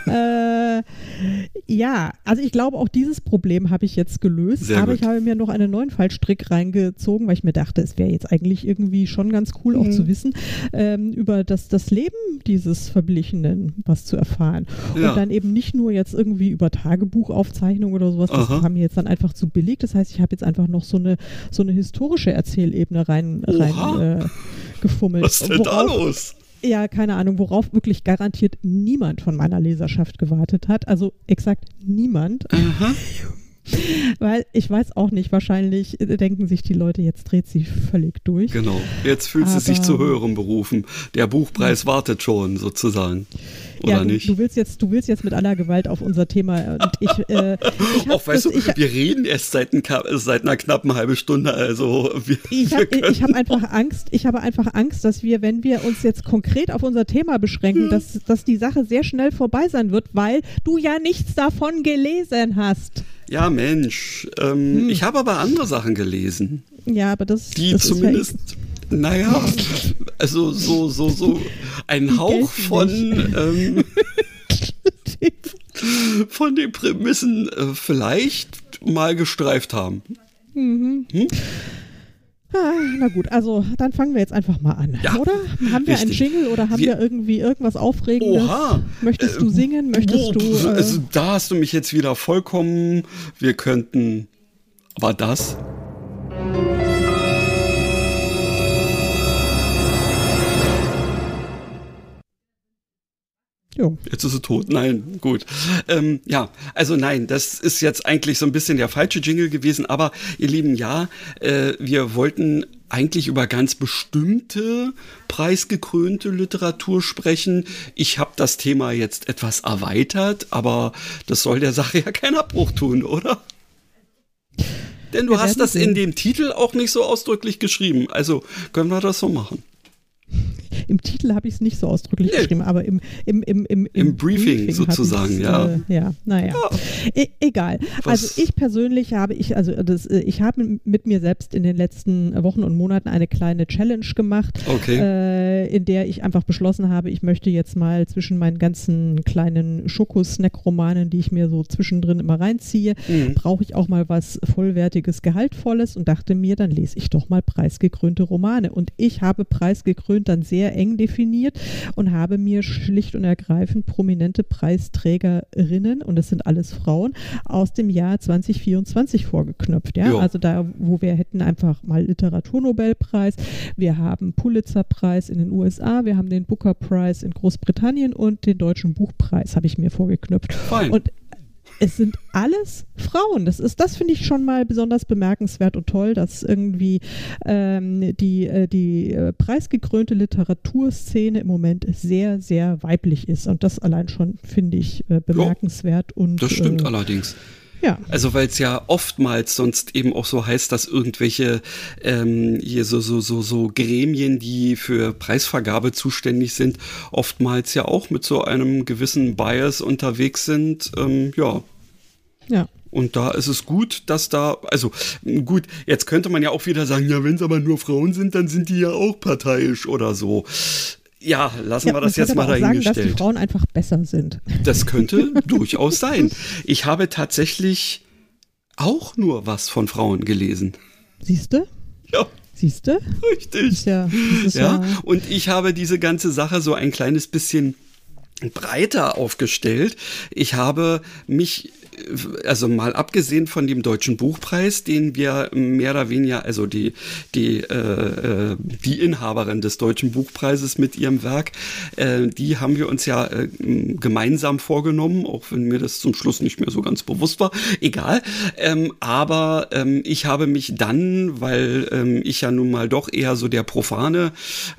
Ja, also ich glaube, auch dieses Problem habe ich jetzt gelöst, sehr aber gut. Ich habe mir noch einen neuen Fallstrick reingezogen, weil ich mir dachte, es wäre jetzt eigentlich irgendwie schon ganz cool auch zu wissen, über das Leben dieses Verblichenen was zu erfahren. Ja. Und dann eben nicht nur jetzt irgendwie über Tagebuchaufzeichnungen oder sowas, das war mir jetzt dann einfach zu billig. Das heißt, ich habe jetzt einfach noch so eine historische Erzählebene rein gefummelt. Was ist denn da los? Ja, keine Ahnung, worauf wirklich garantiert niemand von meiner Leserschaft gewartet hat. Also exakt niemand. Aha. Weil ich weiß auch nicht, wahrscheinlich denken sich die Leute, jetzt dreht sie völlig durch. Genau, jetzt fühlt sie sich zu höherem berufen. Der Buchpreis wartet schon sozusagen. Oder nicht? Du willst jetzt mit aller Gewalt auf unser Thema. Und wir reden erst seit einer knappen halben Stunde. Also ich habe einfach Angst, dass wir, wenn wir uns jetzt konkret auf unser Thema beschränken, dass die Sache sehr schnell vorbei sein wird, weil du ja nichts davon gelesen hast. Ja, Mensch. Ich habe aber andere Sachen gelesen. Ja, aber das zumindest. Ist naja, also so ein Hauch von den Prämissen vielleicht mal gestreift haben. Na gut, also dann fangen wir jetzt einfach mal an, oder? Haben wir einen Jingle oder haben wir irgendwie irgendwas Aufregendes? Oha! Möchtest du singen? Möchtest du... Also da hast du mich jetzt wieder vollkommen... Wir könnten... War das? Jo. Jetzt ist sie tot. Nein, gut. Ja, also nein, das ist jetzt eigentlich so ein bisschen der falsche Jingle gewesen, aber ihr Lieben, wir wollten eigentlich über ganz bestimmte preisgekrönte Literatur sprechen. Ich habe das Thema jetzt etwas erweitert, aber das soll der Sache ja keinen Abbruch tun, oder? Denn du hast das in dem Titel auch nicht so ausdrücklich geschrieben, also können wir das so machen. Im Titel habe ich es nicht so ausdrücklich geschrieben, aber im Briefing sozusagen, ja. Naja. Ja. Egal. Also ich persönlich habe ich habe mit mir selbst in den letzten Wochen und Monaten eine kleine Challenge gemacht, in der ich einfach beschlossen habe, ich möchte jetzt mal zwischen meinen ganzen kleinen Schoko-Snack-Romanen, die ich mir so zwischendrin immer reinziehe, brauche ich auch mal was vollwertiges, gehaltvolles und dachte mir, dann lese ich doch mal preisgekrönte Romane. Und ich habe preisgekrönt dann sehr eng definiert und habe mir schlicht und ergreifend prominente Preisträgerinnen, und das sind alles Frauen, aus dem Jahr 2024 vorgeknöpft. Ja? Also da, wo wir hätten einfach mal Literaturnobelpreis, wir haben Pulitzerpreis in den USA, wir haben den Booker Prize in Großbritannien und den Deutschen Buchpreis habe ich mir vorgeknöpft. Fein. Und es sind alles Frauen. Das finde ich schon mal besonders bemerkenswert und toll, dass irgendwie die preisgekrönte Literaturszene im Moment sehr, sehr weiblich ist. Und das allein schon finde ich bemerkenswert. Und, das stimmt allerdings. Ja. Also weil es ja oftmals sonst eben auch so heißt, dass irgendwelche hier so Gremien, die für Preisvergabe zuständig sind, oftmals ja auch mit so einem gewissen Bias unterwegs sind. Ja. Und da ist es gut, dass da, also gut, jetzt könnte man ja auch wieder sagen, ja, wenn es aber nur Frauen sind, dann sind die ja auch parteiisch oder so. Ja, lassen wir das jetzt mal dahingestellt. Sagen, dass die Frauen einfach besser sind. Das könnte durchaus sein. Ich habe tatsächlich auch nur was von Frauen gelesen. Siehst du? Ja. Siehst du? Richtig. Ja, und ich habe diese ganze Sache so ein kleines bisschen breiter aufgestellt. Ich habe mich, also mal abgesehen von dem Deutschen Buchpreis, den wir mehr oder weniger, also die Inhaberin des Deutschen Buchpreises mit ihrem Werk, die haben wir uns ja gemeinsam vorgenommen, auch wenn mir das zum Schluss nicht mehr so ganz bewusst war. Egal. Aber ich habe mich dann, weil ich ja nun mal doch eher so der profane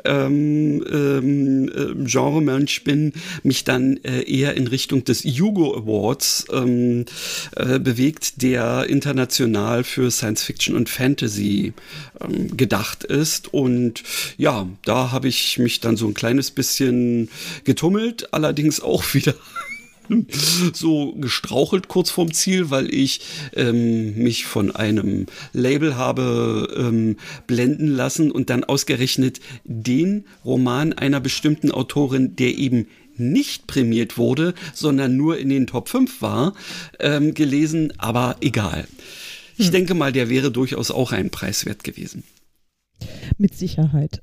Genremensch bin, mich dann eher in Richtung des Hugo Awards bewegt, der international für Science Fiction und Fantasy gedacht ist. Und ja, da habe ich mich dann so ein kleines bisschen getummelt, allerdings auch wieder so gestrauchelt kurz vorm Ziel, weil ich mich von einem Label habe blenden lassen und dann ausgerechnet den Roman einer bestimmten Autorin, der eben nicht prämiert wurde, sondern nur in den Top 5 war, gelesen, aber egal. Ich denke mal, der wäre durchaus auch einen Preis wert gewesen. Mit Sicherheit.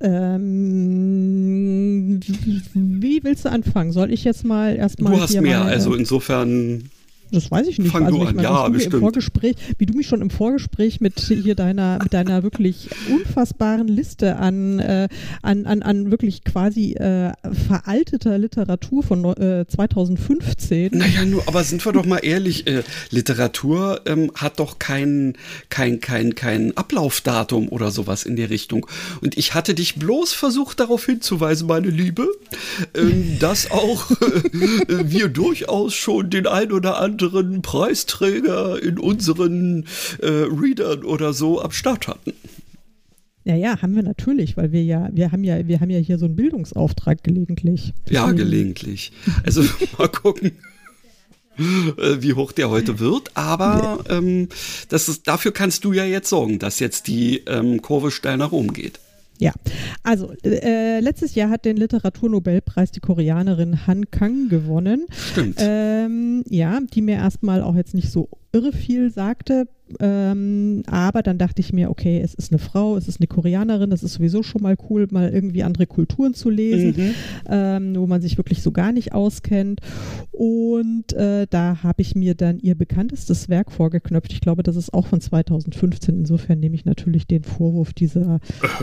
Wie willst du anfangen? Soll ich jetzt mal erstmal... Du hast mehr, also insofern... Das weiß ich nicht. Fang du an, ja, bestimmt. Wie du mich schon im Vorgespräch mit hier deiner wirklich unfassbaren Liste an wirklich quasi veralteter Literatur von 2015. Naja, aber sind wir doch mal ehrlich, Literatur hat doch kein Ablaufdatum oder sowas in der Richtung. Und ich hatte dich bloß versucht, darauf hinzuweisen, meine Liebe, dass auch wir durchaus schon den ein oder anderen Preisträger in unseren Readern oder so am Start hatten. Ja, haben wir natürlich, weil wir haben ja hier so einen Bildungsauftrag gelegentlich. Ja, gelegentlich. Also mal gucken, wie hoch der heute wird, aber dafür kannst du ja jetzt sorgen, dass jetzt die Kurve steil nach oben geht. Ja, also letztes Jahr hat den Literaturnobelpreis die Koreanerin Han Kang gewonnen. Stimmt. Die mir erstmal auch jetzt nicht so irre viel sagte. aber dann dachte ich mir, okay, es ist eine Frau, es ist eine Koreanerin, das ist sowieso schon mal cool, mal irgendwie andere Kulturen zu lesen, wo man sich wirklich so gar nicht auskennt. Und da habe ich mir dann ihr bekanntestes Werk vorgeknöpft. Ich glaube, das ist auch von 2015. Insofern nehme ich natürlich den Vorwurf dieser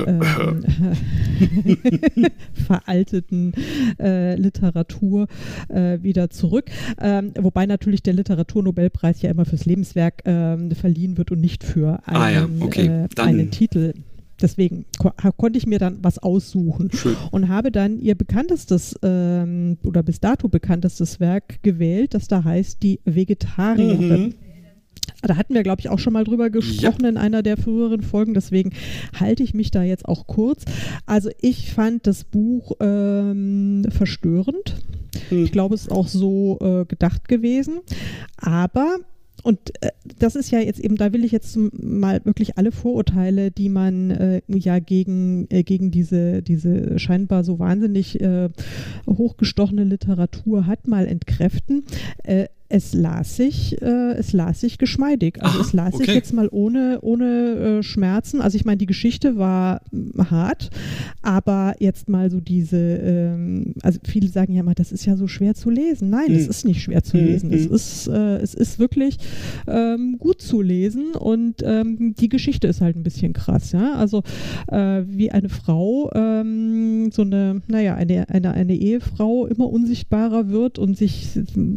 veralteten Literatur wieder zurück. Wobei natürlich der Literaturnobelpreis ja immer fürs Lebenswerk verliehen wird und nicht für einen Titel. Deswegen konnte ich mir dann was aussuchen. Schön. Und habe dann ihr bekanntestes oder bis dato bekanntestes Werk gewählt, das da heißt Die Vegetarierin. Da hatten wir, glaube ich, auch schon mal drüber gesprochen in einer der früheren Folgen, deswegen halte ich mich da jetzt auch kurz. Also ich fand das Buch verstörend. Ich glaube, es ist auch so gedacht gewesen. Aber und das ist ja jetzt eben, da will ich jetzt mal wirklich alle Vorurteile, die man gegen diese scheinbar so wahnsinnig hochgestochene Literatur hat, mal entkräften. Es las sich geschmeidig. Also es las sich jetzt mal ohne Schmerzen. Also ich meine, die Geschichte war hart, aber jetzt mal so diese, also viele sagen ja mal, das ist ja so schwer zu lesen. Nein, es ist nicht schwer zu lesen. Es ist wirklich gut zu lesen und die Geschichte ist halt ein bisschen krass. Ja? Also wie eine Frau, so eine Ehefrau immer unsichtbarer wird und sich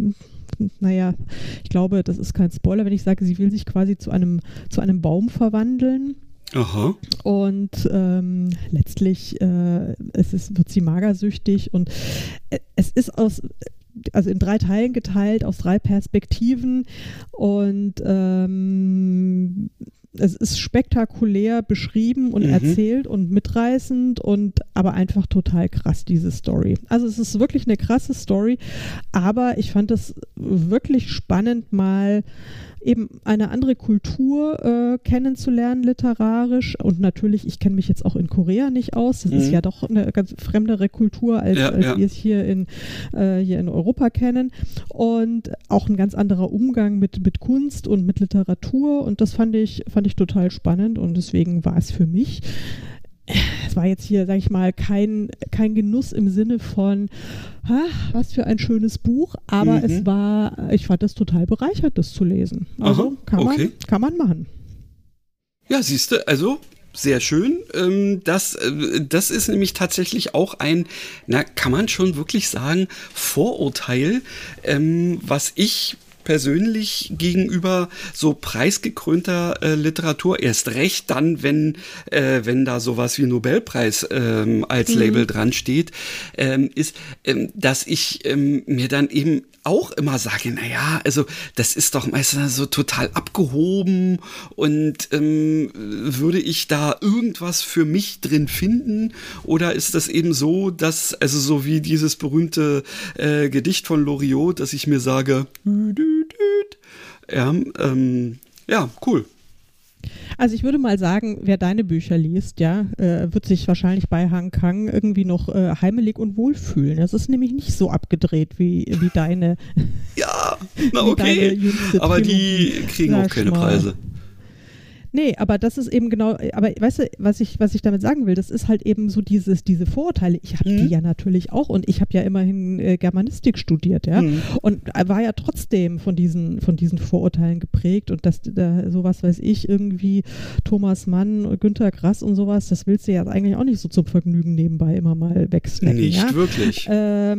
ich glaube, das ist kein Spoiler, wenn ich sage, sie will sich quasi zu einem Baum verwandeln. Aha. Und letztlich wird sie magersüchtig und es ist also in 3 Teilen geteilt, aus 3 Perspektiven und es ist spektakulär beschrieben und erzählt und mitreißend aber einfach total krass, diese Story. Also es ist wirklich eine krasse Story, aber ich fand es wirklich spannend, mal eben eine andere Kultur kennenzulernen, literarisch. Und natürlich, ich kenne mich jetzt auch in Korea nicht aus. Das ist ja doch eine ganz fremdere Kultur, als wir es hier in Europa kennen. Und auch ein ganz anderer Umgang mit Kunst und mit Literatur. Und das fand ich total spannend. Und deswegen war es für mich, es war jetzt hier, sage ich mal, kein Genuss im Sinne von, was für ein schönes Buch, aber ich fand es total bereichert, das zu lesen. Also kann man machen. Ja, siehst du, also sehr schön. Das ist nämlich tatsächlich auch ein, kann man schon wirklich sagen, Vorurteil, was ich persönlich gegenüber so preisgekrönter Literatur, erst recht dann, wenn da sowas wie Nobelpreis als Label dran steht, ist, dass ich mir dann eben auch immer sage, also das ist doch meistens so total abgehoben und würde ich da irgendwas für mich drin finden oder ist das eben so, dass, also so wie dieses berühmte Gedicht von Loriot, dass ich mir sage, ja, cool. Also ich würde mal sagen, wer deine Bücher liest, wird sich wahrscheinlich bei Han Kang irgendwie noch heimelig und wohlfühlen. Das ist nämlich nicht so abgedreht wie deine. Ja, na okay, aber die kriegen auch keine Preise. Nee, aber das ist eben genau, aber weißt du, was ich damit sagen will, das ist halt eben so diese Vorurteile. Ich habe die ja natürlich auch und ich habe ja immerhin Germanistik studiert, und war ja trotzdem von diesen Vorurteilen geprägt und dass sowas weiß ich, irgendwie Thomas Mann, Günter Grass und sowas, das willst du ja eigentlich auch nicht so zum Vergnügen nebenbei immer mal wegsnacken. Nicht wirklich.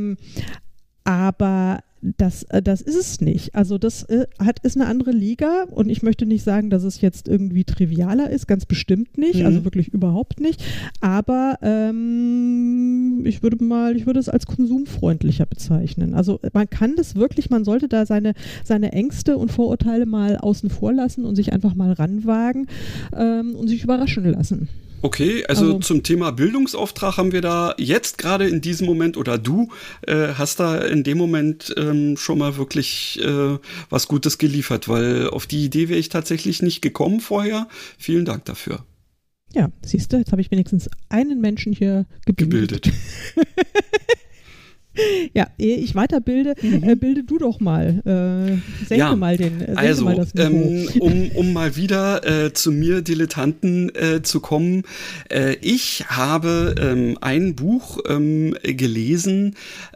Aber das ist es nicht. Also das ist eine andere Liga und ich möchte nicht sagen, dass es jetzt irgendwie trivialer ist, ganz bestimmt nicht, also wirklich überhaupt nicht, aber ich würde es als konsumfreundlicher bezeichnen. Also man kann das wirklich, man sollte da seine Ängste und Vorurteile mal außen vor lassen und sich einfach mal ranwagen und sich überraschen lassen. Okay, also zum Thema Bildungsauftrag haben wir da jetzt gerade in diesem Moment oder du hast da in dem Moment schon mal wirklich was Gutes geliefert, weil auf die Idee wäre ich tatsächlich nicht gekommen vorher. Vielen Dank dafür. Ja, siehst du, jetzt habe ich wenigstens einen Menschen hier gebildet. Ja, ehe ich weiterbilde, bilde du doch mal. Senke mal das Niveau. Um mal wieder zu mir Dilettanten zu kommen. Ich habe ein Buch gelesen,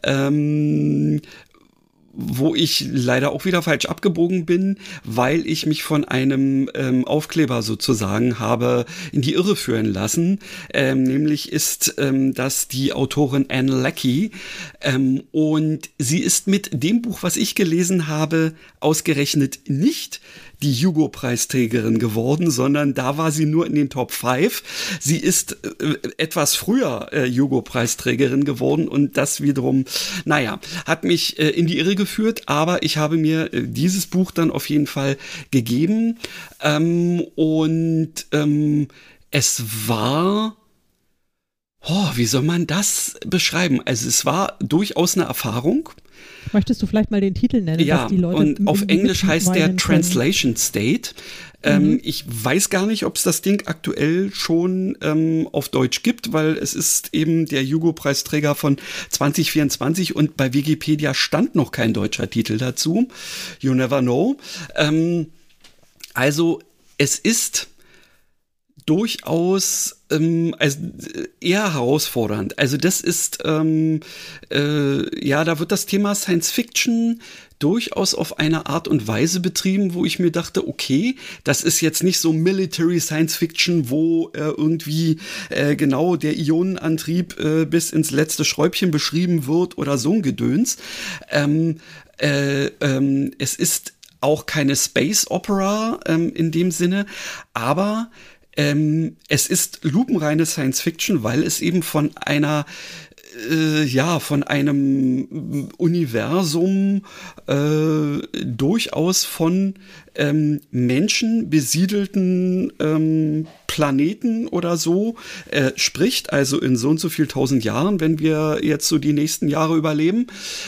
wo ich leider auch wieder falsch abgebogen bin, weil ich mich von einem Aufkleber sozusagen habe in die Irre führen lassen. Nämlich ist das die Autorin Ann Leckie. Und sie ist mit dem Buch, was ich gelesen habe, ausgerechnet nicht die Hugo-Preisträgerin geworden, sondern da war sie nur in den Top 5. Sie ist etwas früher Hugo-Preisträgerin geworden und das wiederum, hat mich in die Irre geführt, aber ich habe mir dieses Buch dann auf jeden Fall gegeben es war... wie soll man das beschreiben? Also es war durchaus eine Erfahrung. Möchtest du vielleicht mal den Titel nennen? Ja, dass die Leute und auf Englisch heißt der Translation State. Ich weiß gar nicht, ob es das Ding aktuell schon auf Deutsch gibt, weil es ist eben der Hugo-Preisträger von 2024 und bei Wikipedia stand noch kein deutscher Titel dazu. You never know. Also es ist durchaus eher herausfordernd. Also das ist, da wird das Thema Science Fiction durchaus auf eine Art und Weise betrieben, wo ich mir dachte, okay, das ist jetzt nicht so Military Science Fiction, wo irgendwie genau der Ionenantrieb bis ins letzte Schräubchen beschrieben wird oder so ein Gedöns. Es ist auch keine Space Opera in dem Sinne, aber es ist lupenreine Science Fiction, weil es eben von einem Universum durchaus von Menschen besiedelten Planeten oder so spricht, also in so und so viel 1000 Jahren, wenn wir jetzt so die nächsten Jahre überleben.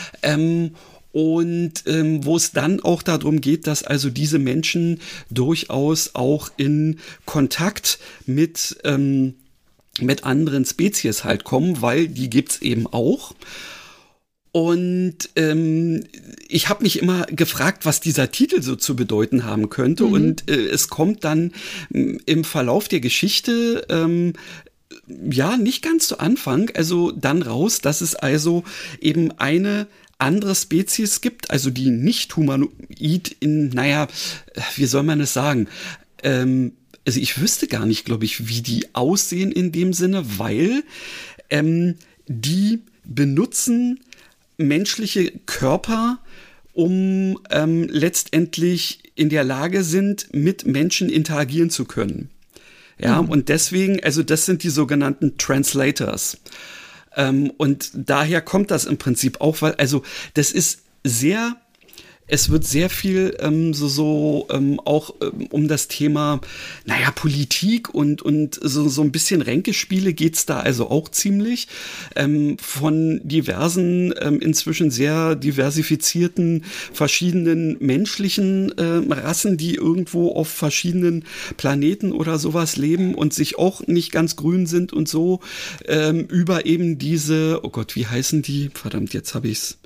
Wo es dann auch darum geht, dass also diese Menschen durchaus auch in Kontakt mit anderen Spezies halt kommen, weil die gibt's eben auch. Und ich habe mich immer gefragt, was dieser Titel so zu bedeuten haben könnte. Und es kommt dann im Verlauf der Geschichte nicht ganz zu Anfang, also dann raus, dass es also eben eine andere Spezies gibt, also die nicht humanoid wie soll man es sagen? Also ich wüsste gar nicht, glaube ich, wie die aussehen in dem Sinne, weil die benutzen menschliche Körper, um letztendlich in der Lage sind, mit Menschen interagieren zu können. Ja, und deswegen, also das sind die sogenannten Translators. Und daher kommt das im Prinzip auch, weil, also das ist es wird sehr viel auch um das Thema, Politik und so ein bisschen Ränkespiele geht's da also auch ziemlich. Von diversen, inzwischen sehr diversifizierten, verschiedenen menschlichen Rassen, die irgendwo auf verschiedenen Planeten oder sowas leben und sich auch nicht ganz grün sind und so, über eben diese, oh Gott, wie heißen die? Verdammt, jetzt habe ich's.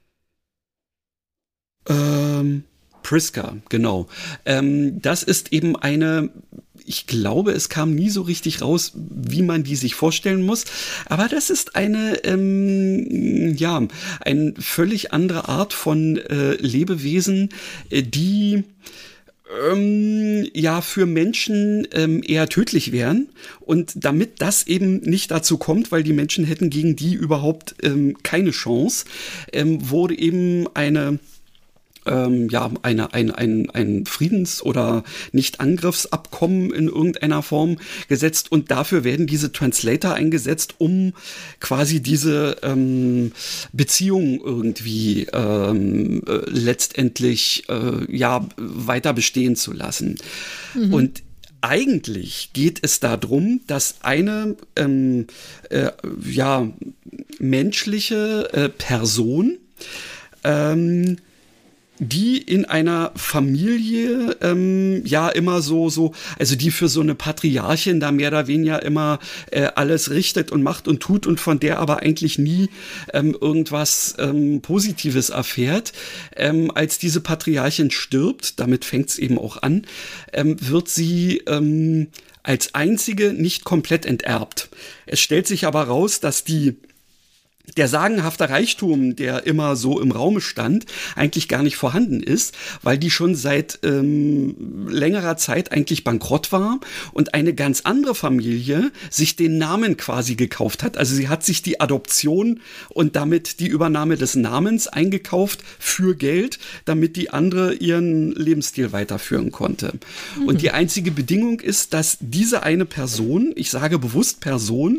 Priska, genau. Das ist eben ich glaube, es kam nie so richtig raus, wie man die sich vorstellen muss. Aber das ist eine völlig andere Art von Lebewesen, die für Menschen eher tödlich wären. Und damit das eben nicht dazu kommt, weil die Menschen hätten gegen die überhaupt keine Chance, wurde eben ein Friedens- oder Nicht-Angriffsabkommen in irgendeiner Form gesetzt und dafür werden diese Translator eingesetzt, um quasi diese Beziehung irgendwie letztendlich weiter bestehen zu lassen. Und eigentlich geht es darum, dass eine menschliche Person die in einer Familie ja immer so, also die für so eine Patriarchin da mehr oder weniger immer alles richtet und macht und tut und von der aber eigentlich nie irgendwas Positives erfährt. Als diese Patriarchin stirbt, damit fängt es eben auch an, wird sie als einzige nicht komplett enterbt. Es stellt sich aber raus, dass der sagenhafte Reichtum, der immer so im Raume stand, eigentlich gar nicht vorhanden ist, weil die schon seit längerer Zeit eigentlich bankrott war und eine ganz andere Familie sich den Namen quasi gekauft hat. Also sie hat sich die Adoption und damit die Übernahme des Namens eingekauft für Geld, damit die andere ihren Lebensstil weiterführen konnte. Mhm. Und die einzige Bedingung ist, dass diese eine Person, ich sage bewusst Person,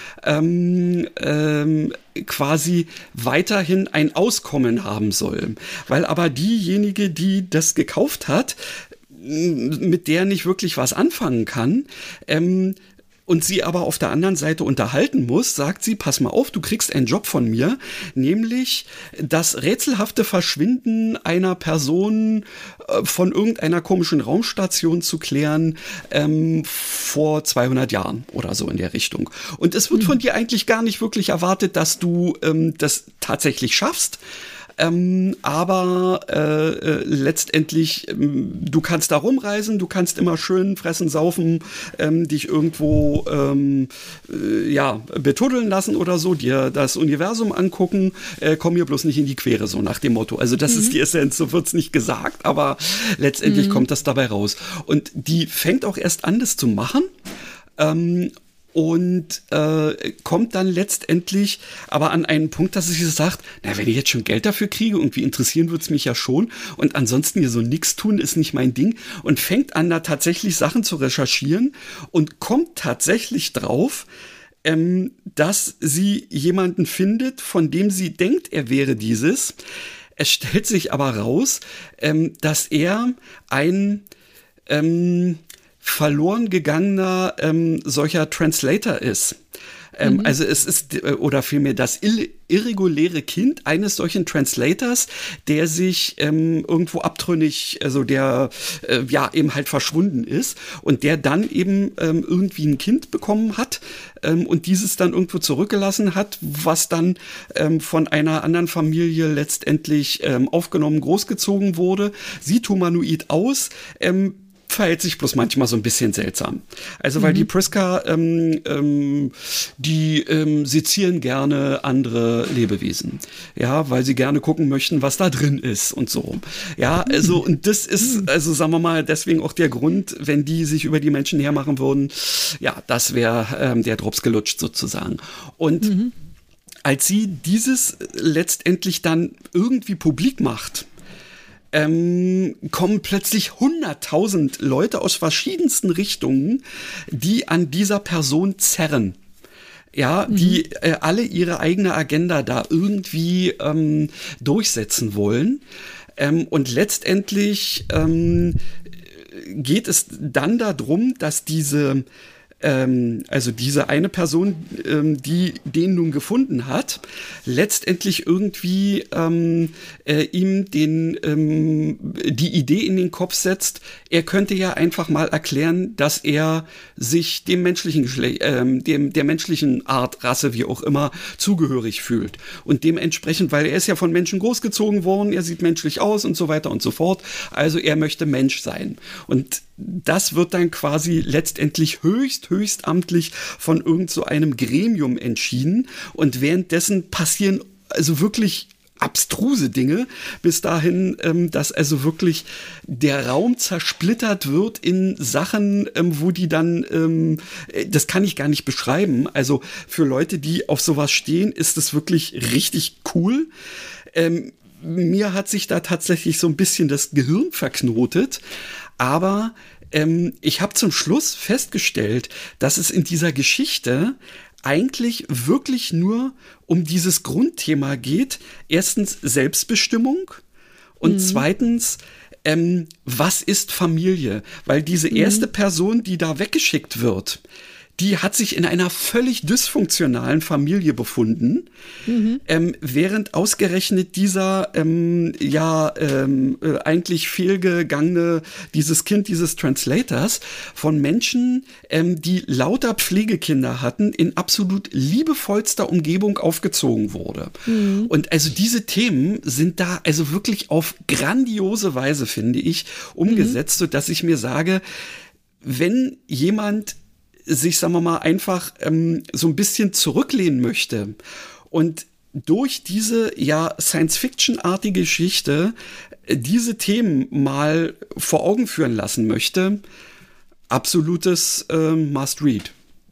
quasi weiterhin ein Auskommen haben soll. Weil aber diejenige, die das gekauft hat, mit der nicht wirklich was anfangen kann, und sie aber auf der anderen Seite unterhalten muss, sagt sie, pass mal auf, du kriegst einen Job von mir, nämlich das rätselhafte Verschwinden einer Person von irgendeiner komischen Raumstation zu klären vor 200 Jahren oder so in der Richtung. Und es wird von dir eigentlich gar nicht wirklich erwartet, dass du das tatsächlich schaffst. Aber letztendlich, du kannst da rumreisen, du kannst immer schön fressen, saufen, dich irgendwo betuddeln lassen oder so, dir das Universum angucken, komm mir bloß nicht in die Quere, so nach dem Motto. Also das ist die Essenz, so wird's nicht gesagt, aber letztendlich kommt das dabei raus. Und die fängt auch erst an, das zu machen, und kommt dann letztendlich aber an einen Punkt, dass sie sagt, na, wenn ich jetzt schon Geld dafür kriege, irgendwie interessieren würde es mich ja schon und ansonsten hier so nichts tun ist nicht mein Ding und fängt an, da tatsächlich Sachen zu recherchieren und kommt tatsächlich drauf, dass sie jemanden findet, von dem sie denkt, er wäre dieses. Es stellt sich aber raus, dass er ein verloren gegangener solcher Translator ist. Also es ist, oder vielmehr das irreguläre Kind eines solchen Translators, der sich irgendwo abtrünnig, also der eben halt verschwunden ist und der dann eben irgendwie ein Kind bekommen hat und dieses dann irgendwo zurückgelassen hat, was dann von einer anderen Familie letztendlich aufgenommen, großgezogen wurde, sieht humanoid aus, verhält sich bloß manchmal so ein bisschen seltsam. Also weil die Priska, die sezieren gerne andere Lebewesen. Ja, weil sie gerne gucken möchten, was da drin ist und so. Ja, also und das ist, also sagen wir mal, deswegen auch der Grund, wenn die sich über die Menschen hermachen würden, ja, das wäre der Drops gelutscht sozusagen. Und als sie dieses letztendlich dann irgendwie publik macht, kommen plötzlich 100.000 Leute aus verschiedensten Richtungen, die an dieser Person zerren. Ja, die alle ihre eigene Agenda da irgendwie durchsetzen wollen. Und letztendlich geht es dann darum, dass diese eine Person, die den nun gefunden hat, letztendlich irgendwie ihm die Idee in den Kopf setzt, er könnte ja einfach mal erklären, dass er sich dem menschlichen Geschlecht, der menschlichen Art, Rasse, wie auch immer, zugehörig fühlt. Und dementsprechend, weil er ist ja von Menschen großgezogen worden, er sieht menschlich aus und so weiter und so fort, also er möchte Mensch sein. Und das wird dann quasi letztendlich höchstamtlich von irgend so einem Gremium entschieden und währenddessen passieren also wirklich abstruse Dinge, bis dahin, dass also wirklich der Raum zersplittert wird in Sachen, wo die dann, das kann ich gar nicht beschreiben, also für Leute, die auf sowas stehen, ist es wirklich richtig cool. Mir hat sich da tatsächlich so ein bisschen das Gehirn verknotet, aber ich habe zum Schluss festgestellt, dass es in dieser Geschichte eigentlich wirklich nur um dieses Grundthema geht. Erstens Selbstbestimmung und zweitens, was ist Familie? Weil diese erste Person, die da weggeschickt wird, die hat sich in einer völlig dysfunktionalen Familie befunden, während ausgerechnet dieser eigentlich fehlgegangene, dieses Kind dieses Translators von Menschen, die lauter Pflegekinder hatten, in absolut liebevollster Umgebung aufgezogen wurde. Und also diese Themen sind da also wirklich auf grandiose Weise, finde ich, umgesetzt, sodass ich mir sage, wenn jemand sich, sagen wir mal, einfach so ein bisschen zurücklehnen möchte und durch diese Science-Fiction-artige Geschichte diese Themen mal vor Augen führen lassen möchte, absolutes Must-Read.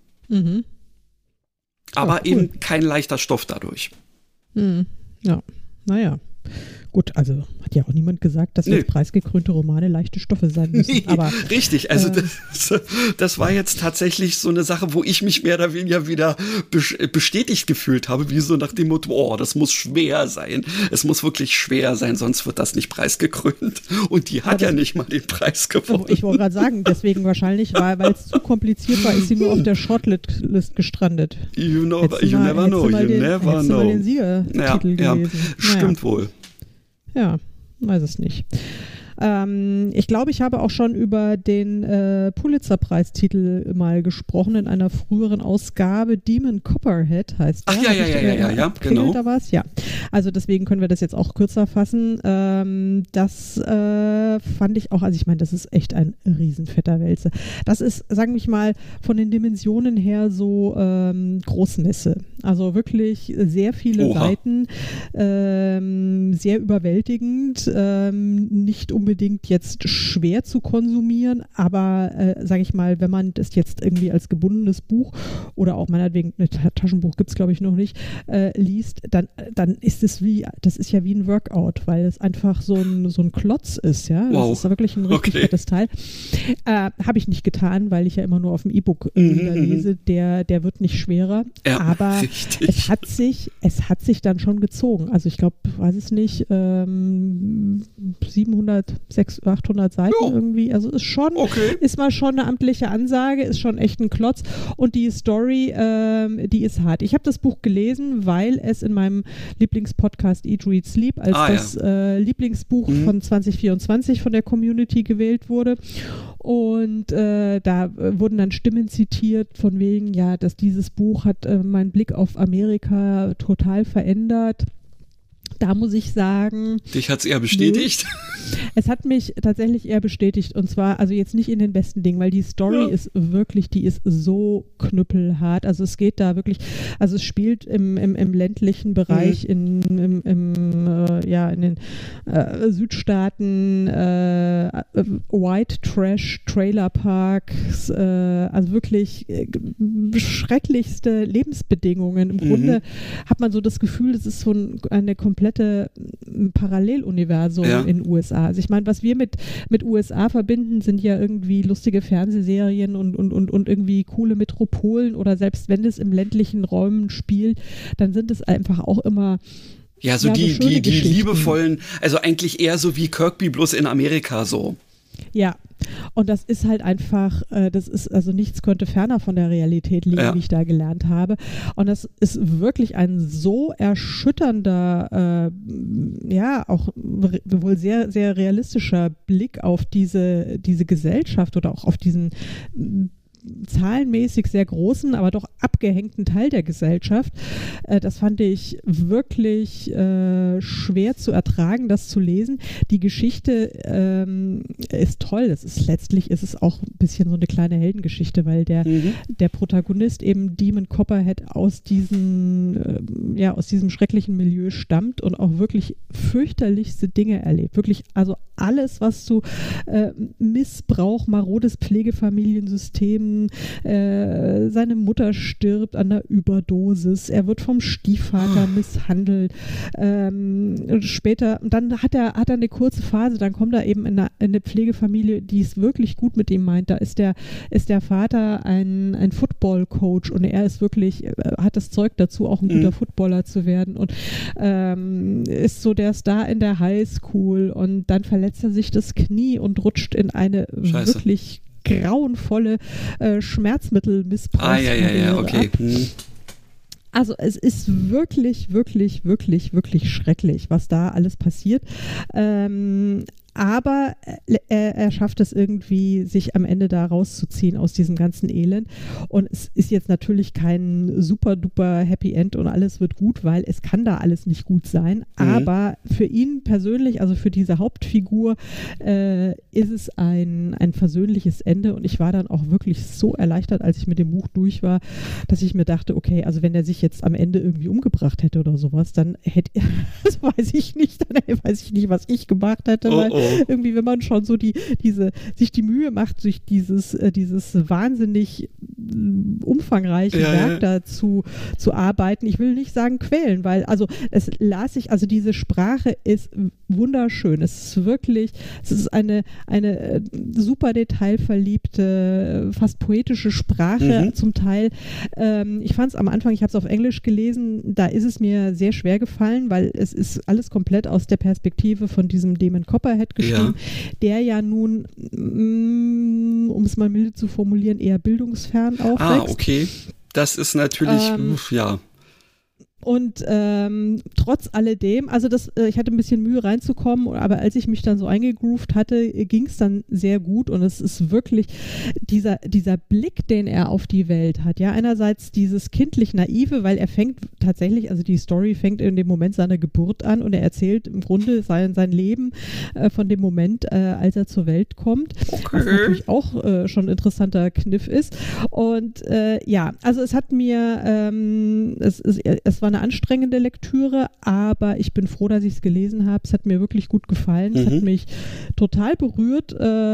Aber cool. Eben kein leichter Stoff dadurch. Ja, naja. Gut, also hat ja auch niemand gesagt, dass jetzt preisgekrönte Romane leichte Stoffe sein müssen. Aber, richtig, also das war jetzt tatsächlich so eine Sache, wo ich mich mehr oder weniger wieder bestätigt gefühlt habe, wie so nach dem Motto, oh, das muss schwer sein. Es muss wirklich schwer sein, sonst wird das nicht preisgekrönt. Und die hat ja nicht mal den Preis gewonnen. Ich wollte gerade sagen, deswegen wahrscheinlich, weil es zu kompliziert war, ist sie nur auf der Shortlist gestrandet. You never know. Den Siegertitel gelesen. Stimmt wohl. Ja, weiß es nicht. Ich glaube, ich habe auch schon über den Pulitzer-Preistitel mal gesprochen in einer früheren Ausgabe. Demon Copperhead heißt der. Ach ja, genau. Da war's? Ja. Also deswegen können wir das jetzt auch kürzer fassen. Das fand ich auch, also ich meine, das ist echt ein riesenfetter Wälzer. Das ist, sagen wir mal, von den Dimensionen her so Großmesse. Also wirklich sehr viele Seiten, sehr überwältigend, nicht unbedingt jetzt schwer zu konsumieren, aber sage ich mal, wenn man das jetzt irgendwie als gebundenes Buch oder auch meinetwegen ein Taschenbuch gibt es glaube ich noch nicht, liest, dann ist es das ist ja wie ein Workout, weil es einfach so ein Klotz ist, ja. Wow. Das ist wirklich ein richtig fettes Teil. Habe ich nicht getan, weil ich ja immer nur auf dem E-Book lese, der wird nicht schwerer, aber es hat sich dann schon gezogen. Also ich glaube, weiß es nicht, 700, 600, 800 Seiten irgendwie. Also ist schon, ist mal schon eine amtliche Ansage, ist schon echt ein Klotz. Und die Story, die ist hart. Ich habe das Buch gelesen, weil es in meinem Lieblingspodcast Eat, Read, Sleep als das Lieblingsbuch von 2024 von der Community gewählt wurde. Und da wurden dann Stimmen zitiert von wegen, ja, dass dieses Buch hat meinen Blick auf Amerika total verändert. Da muss ich sagen. Dich hat es eher bestätigt? Es hat mich tatsächlich eher bestätigt. Und zwar, also jetzt nicht in den besten Dingen, weil die Story ist wirklich, die ist so knüppelhart. Also es geht da wirklich, also es spielt im ländlichen Bereich, in den Südstaaten, White Trash Trailer Parks, also wirklich schrecklichste Lebensbedingungen. Im Grunde hat man so das Gefühl, das ist so eine komplette Paralleluniversum in USA. Also ich meine, was wir mit USA verbinden, sind ja irgendwie lustige Fernsehserien und irgendwie coole Metropolen oder selbst wenn es im ländlichen Räumen spielt, dann sind es einfach auch immer die liebevollen, also eigentlich eher so wie Kirkby, bloß in Amerika so. Ja, und das ist halt einfach, also nichts könnte ferner von der Realität liegen, wie ich da gelernt habe. Und das ist wirklich ein so erschütternder, auch wohl sehr, sehr realistischer Blick auf diese Gesellschaft oder auch auf diesen zahlenmäßig sehr großen, aber doch abgehängten Teil der Gesellschaft. Das fand ich wirklich schwer zu ertragen, das zu lesen. Die Geschichte ist toll. Letztlich ist es auch ein bisschen so eine kleine Heldengeschichte, weil der Protagonist eben Demon Copperhead aus diesem schrecklichen Milieu stammt und auch wirklich fürchterlichste Dinge erlebt. Wirklich, also alles, was zu Missbrauch, marodes Pflegefamiliensystem, seine Mutter stirbt an der Überdosis, er wird vom Stiefvater misshandelt, später, dann hat er eine kurze Phase, dann kommt er eben in eine Pflegefamilie, die es wirklich gut mit ihm meint, da ist der Vater ein Football-Coach und er ist wirklich, hat das Zeug dazu, auch ein guter Footballer zu werden und ist so der Star in der Highschool und dann verletzt er sich das Knie und rutscht in eine wirklich grauenvolle Schmerzmittelmissbrauch. Okay. Also es ist wirklich, wirklich, wirklich, wirklich schrecklich, was da alles passiert. Aber er schafft es irgendwie, sich am Ende da rauszuziehen aus diesem ganzen Elend. Und es ist jetzt natürlich kein super duper Happy End und alles wird gut, weil es kann da alles nicht gut sein. Aber für ihn persönlich, also für diese Hauptfigur, ist es ein versöhnliches Ende. Und ich war dann auch wirklich so erleichtert, als ich mit dem Buch durch war, dass ich mir dachte, okay, also wenn er sich jetzt am Ende irgendwie umgebracht hätte oder sowas, dann hätte er, das weiß ich nicht, was ich gemacht hätte, weil irgendwie, wenn man schon so sich die Mühe macht, sich dieses wahnsinnig umfangreiche Werk dazu zu arbeiten. Ich will nicht sagen quälen, weil diese Sprache ist wunderschön. Es ist eine super detailverliebte, fast poetische Sprache zum Teil. Ich fand es am Anfang, ich habe es auf Englisch gelesen, da ist es mir sehr schwer gefallen, weil es ist alles komplett aus der Perspektive von diesem Damon Copperhead geschrieben, der ja nun, um es mal milde zu formulieren, eher bildungsfern aufwächst. Okay. Das ist natürlich, Und trotz alledem, also ich hatte ein bisschen Mühe reinzukommen, aber als ich mich dann so eingegroovt hatte, ging es dann sehr gut und es ist wirklich dieser Blick, den er auf die Welt hat. Ja, einerseits dieses kindlich Naive, weil er fängt tatsächlich, also die Story fängt in dem Moment seiner Geburt an und er erzählt im Grunde sein Leben von dem Moment, als er zur Welt kommt, was natürlich auch schon ein interessanter Kniff ist. Und also es hat mir, es war eine anstrengende Lektüre, aber ich bin froh, dass ich es gelesen habe. Es hat mir wirklich gut gefallen. Es hat mich total berührt,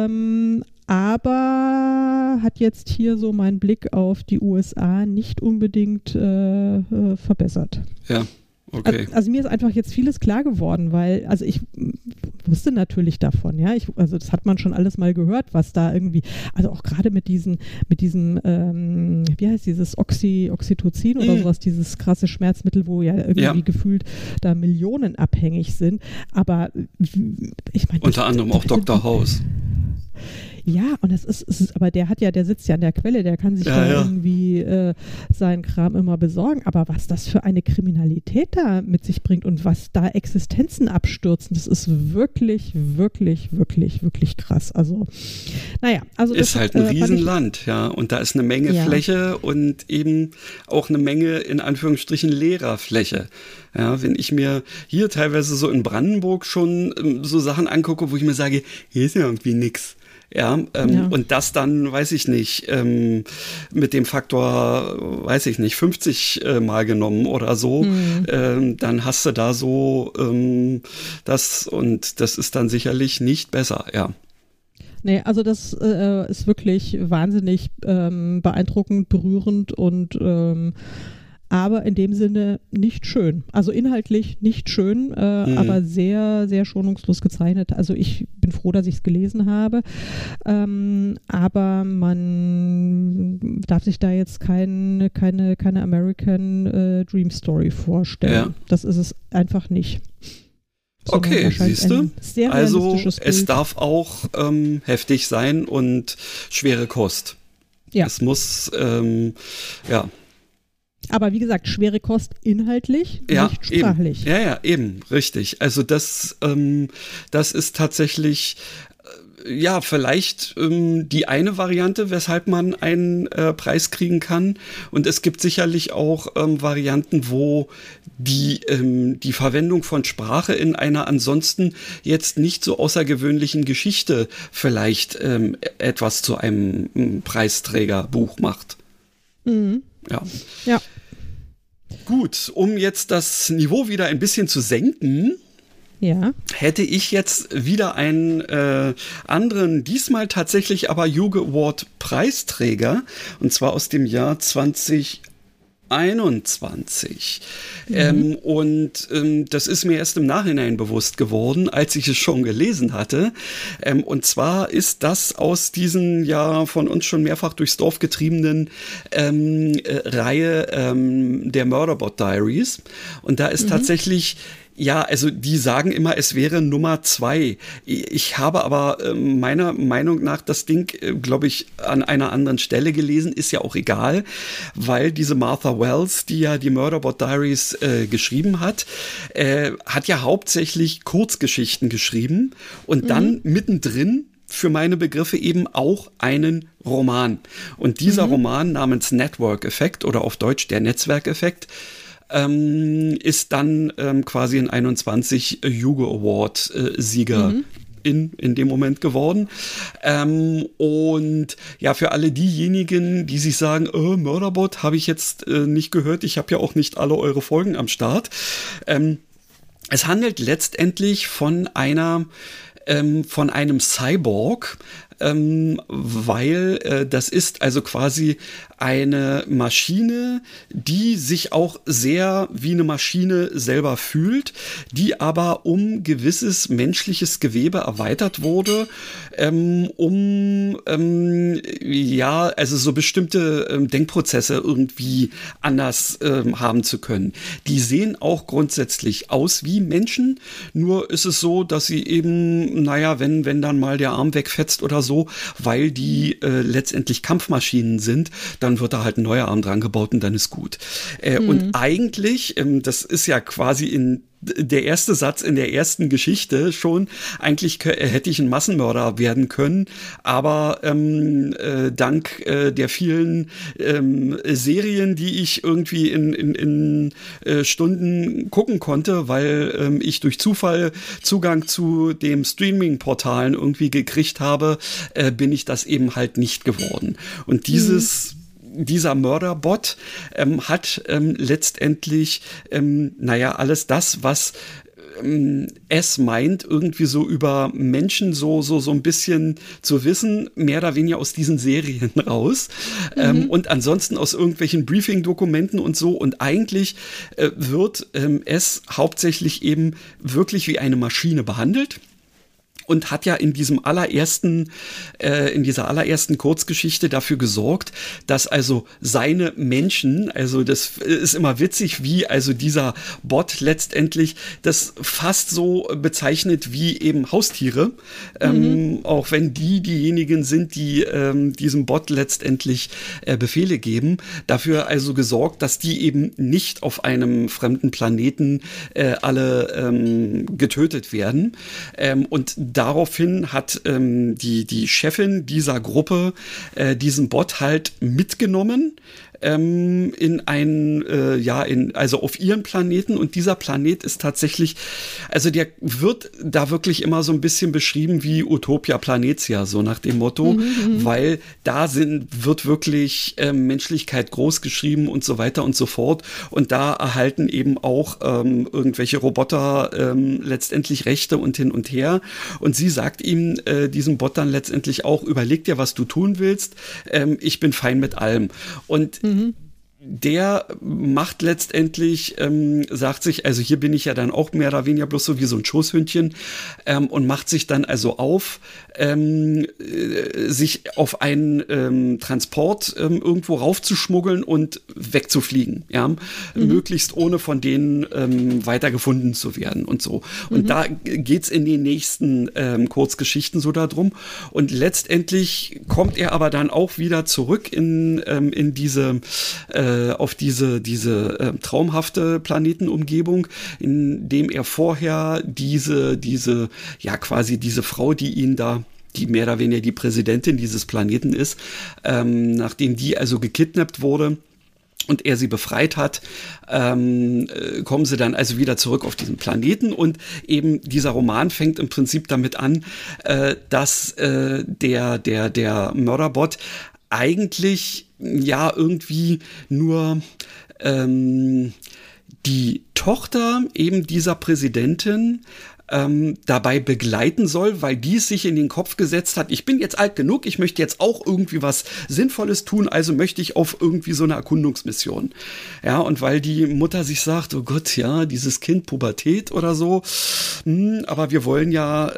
aber hat jetzt hier so meinen Blick auf die USA nicht unbedingt verbessert. Ja. Okay. Also mir ist einfach jetzt vieles klar geworden, weil, also ich wusste natürlich davon, ja, also das hat man schon alles mal gehört, was da irgendwie, also auch gerade mit diesem, wie heißt dieses Oxytocin oder sowas, dieses krasse Schmerzmittel, wo ja irgendwie gefühlt da Millionen abhängig sind, aber ich meine. Unter anderem auch Dr. House. Ja, und es ist, aber der sitzt ja an der Quelle, der kann sich irgendwie seinen Kram immer besorgen. Aber was das für eine Kriminalität da mit sich bringt und was da Existenzen abstürzen, das ist wirklich, wirklich, wirklich, wirklich krass. Also, naja. Also ist halt ein Riesenland, und da ist eine Menge Fläche und eben auch eine Menge, in Anführungsstrichen, leerer Fläche. Ja, wenn ich mir hier teilweise so in Brandenburg schon so Sachen angucke, wo ich mir sage, hier ist ja irgendwie nix. Und das dann, weiß ich nicht, mit dem Faktor, 50 mal genommen oder so, dann hast du da so das und das ist dann sicherlich nicht besser, Nee, also das ist wirklich wahnsinnig beeindruckend, berührend und aber in dem Sinne nicht schön. Also inhaltlich nicht schön, aber sehr, sehr schonungslos gezeichnet. Also ich bin froh, dass ich es gelesen habe, aber man darf sich da jetzt keine American Dream Story vorstellen. Ja. Das ist es einfach nicht. Okay, siehst du? Also es darf auch heftig sein und schwere Kost. Ja. Es muss, Aber wie gesagt, schwere Kost inhaltlich, nicht sprachlich. Eben. Ja, eben, richtig. Also das ist tatsächlich vielleicht die eine Variante, weshalb man einen Preis kriegen kann. Und es gibt sicherlich auch Varianten, wo die Verwendung von Sprache in einer ansonsten jetzt nicht so außergewöhnlichen Geschichte vielleicht etwas zu einem Preisträgerbuch macht. Mhm. Ja. Gut, um jetzt das Niveau wieder ein bisschen zu senken, hätte ich jetzt wieder einen anderen, diesmal tatsächlich aber Hugo Award Preisträger, und zwar aus dem Jahr 2021. Das ist mir erst im Nachhinein bewusst geworden, als ich es schon gelesen hatte. Und zwar ist das aus diesen von uns schon mehrfach durchs Dorf getriebenen Reihe der Murderbot Diaries. Und da ist tatsächlich Ja, also die sagen immer, es wäre Nummer 2. Ich habe aber meiner Meinung nach das Ding, glaube ich, an einer anderen Stelle gelesen, ist ja auch egal, weil diese Martha Wells, die ja die Murderbot Diaries geschrieben hat ja hauptsächlich Kurzgeschichten geschrieben und dann mittendrin für meine Begriffe eben auch einen Roman. Und dieser Roman namens Network Effect oder auf Deutsch der Netzwerkeffekt ist dann quasi ein 21 Hugo Award Sieger in dem Moment geworden. Und ja, für alle diejenigen, die sich sagen, Murderbot habe ich jetzt nicht gehört, ich habe ja auch nicht alle eure Folgen am Start. Es handelt letztendlich von einem Cyborg, weil das ist also quasi eine Maschine, die sich auch sehr wie eine Maschine selber fühlt, die aber um gewisses menschliches Gewebe erweitert wurde, also so bestimmte Denkprozesse irgendwie anders haben zu können. Die sehen auch grundsätzlich aus wie Menschen, nur ist es so, dass sie eben, wenn dann mal der Arm wegfetzt oder so, weil die letztendlich Kampfmaschinen sind, dann wird da halt ein neuer Arm dran gebaut und dann ist gut. Und eigentlich, das ist ja quasi der erste Satz in der ersten Geschichte schon, eigentlich hätte ich ein Massenmörder werden können, aber dank der vielen Serien, die ich irgendwie in Stunden gucken konnte, weil ich durch Zufall Zugang zu dem Streaming-Portalen irgendwie gekriegt habe, bin ich das eben halt nicht geworden. Und dieser Murderbot hat letztendlich alles das, was es meint, irgendwie so über Menschen so ein bisschen zu wissen, mehr oder weniger aus diesen Serien raus und ansonsten aus irgendwelchen Briefing-Dokumenten und so, und eigentlich wird es hauptsächlich eben wirklich wie eine Maschine behandelt. Und hat ja in dieser allerersten Kurzgeschichte dafür gesorgt, dass also seine Menschen, also das ist immer witzig, wie also dieser Bot letztendlich das fast so bezeichnet wie eben Haustiere, auch wenn diejenigen sind, die diesem Bot letztendlich Befehle geben, dafür also gesorgt, dass die eben nicht auf einem fremden Planeten alle getötet werden. Und daraufhin hat die Chefin dieser Gruppe diesen Bot halt mitgenommen in also auf ihren Planeten, und dieser Planet ist tatsächlich, also der wird da wirklich immer so ein bisschen beschrieben wie Utopia Planetia, so nach dem Motto, weil da wird wirklich Menschlichkeit groß geschrieben und so weiter und so fort, und da erhalten eben auch irgendwelche Roboter letztendlich Rechte und hin und her, und sie sagt ihm, diesem Bot dann letztendlich auch, überleg dir, was du tun willst, ich bin fein mit allem. Und der macht letztendlich, sagt sich, also hier bin ich ja dann auch mehr oder weniger bloß so wie so ein Schoßhündchen, und macht sich dann also auf, sich auf einen Transport irgendwo raufzuschmuggeln und wegzufliegen, ja, möglichst ohne von denen weitergefunden zu werden und so. Und da geht's in den nächsten Kurzgeschichten so darum, und letztendlich kommt er aber dann auch wieder zurück in diese auf diese traumhafte Planetenumgebung, in dem er vorher diese Frau, die mehr oder weniger die Präsidentin dieses Planeten ist, nachdem die also gekidnappt wurde und er sie befreit hat, kommen sie dann also wieder zurück auf diesen Planeten, und eben dieser Roman fängt im Prinzip damit an, dass der Murderbot eigentlich ja irgendwie nur die Tochter eben dieser Präsidentin dabei begleiten soll, weil die es sich in den Kopf gesetzt hat, ich bin jetzt alt genug, ich möchte jetzt auch irgendwie was Sinnvolles tun, also möchte ich auf irgendwie so eine Erkundungsmission. Ja, und weil die Mutter sich sagt, oh Gott, ja, dieses Kind, Pubertät oder so, aber wir wollen ja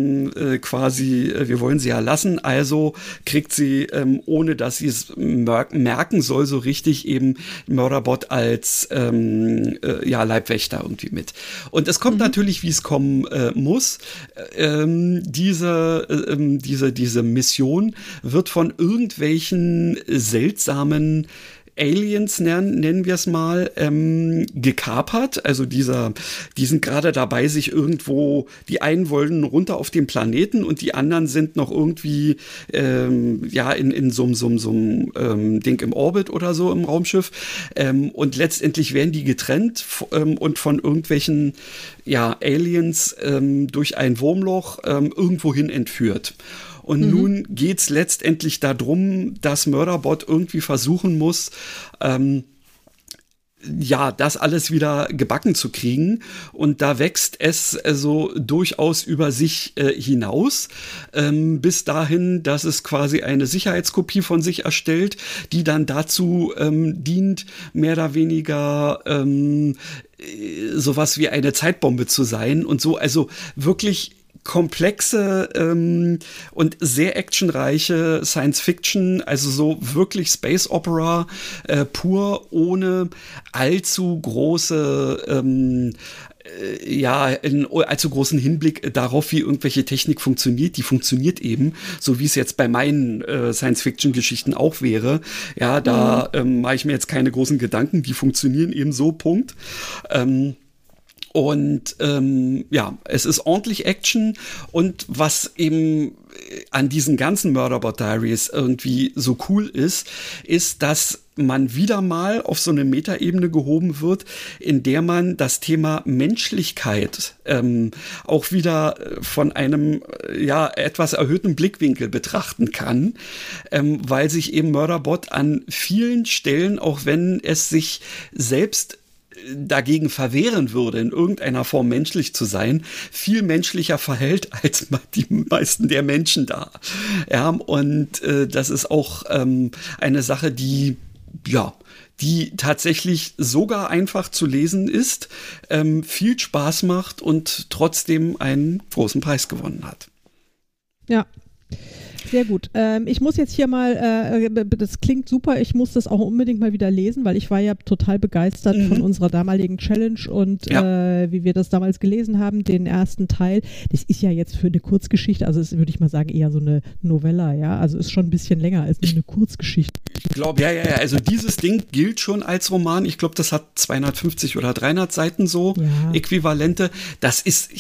wir wollen sie ja lassen, also kriegt sie, ohne dass sie es merken soll, so richtig eben Murderbot als Leibwächter irgendwie mit. Und es kommt natürlich, wie es kommen muss. Diese Mission wird von irgendwelchen seltsamen Aliens, nennen wir es mal, gekapert. Also die sind gerade dabei, sich irgendwo, die einen wollen runter auf den Planeten und die anderen sind noch irgendwie in so einem Ding im Orbit oder so im Raumschiff. Und letztendlich werden die getrennt und von irgendwelchen Aliens durch ein Wurmloch irgendwohin entführt. Und nun geht's letztendlich darum, dass Murderbot irgendwie versuchen muss, das alles wieder gebacken zu kriegen. Und da wächst es also durchaus über sich hinaus, bis dahin, dass es quasi eine Sicherheitskopie von sich erstellt, die dann dazu dient, mehr oder weniger sowas wie eine Zeitbombe zu sein und so. Also wirklich komplexe und sehr actionreiche Science-Fiction, also so wirklich Space Opera pur, ohne allzu große einen allzu großen Hinblick darauf, wie irgendwelche Technik funktioniert. Die funktioniert eben, so wie es jetzt bei meinen Science-Fiction-Geschichten auch wäre. Ja, da mache ich mir jetzt keine großen Gedanken, die funktionieren eben so, Punkt. Und es ist ordentlich Action, und was eben an diesen ganzen Murderbot Diaries irgendwie so cool ist, dass man wieder mal auf so eine Metaebene gehoben wird, in der man das Thema Menschlichkeit auch wieder von einem etwas erhöhten Blickwinkel betrachten kann, weil sich eben Murderbot an vielen Stellen, auch wenn es sich selbst dagegen verwehren würde, in irgendeiner Form menschlich zu sein, viel menschlicher verhält als die meisten der Menschen da. Ja, und das ist auch eine Sache, die tatsächlich sogar einfach zu lesen ist, viel Spaß macht und trotzdem einen großen Preis gewonnen hat. Ja. Sehr gut. Ich muss jetzt hier mal, das klingt super, ich muss das auch unbedingt mal wieder lesen, weil ich war ja total begeistert von unserer damaligen Challenge und wie wir das damals gelesen haben, den ersten Teil. Das ist ja jetzt für eine Kurzgeschichte, also das würde ich mal sagen, eher so eine Novella, ja, also ist schon ein bisschen länger als nur eine Kurzgeschichte. Ich glaube, also dieses Ding gilt schon als Roman. Ich glaube, das hat 250 oder 300 Seiten so, Äquivalente. Das ist,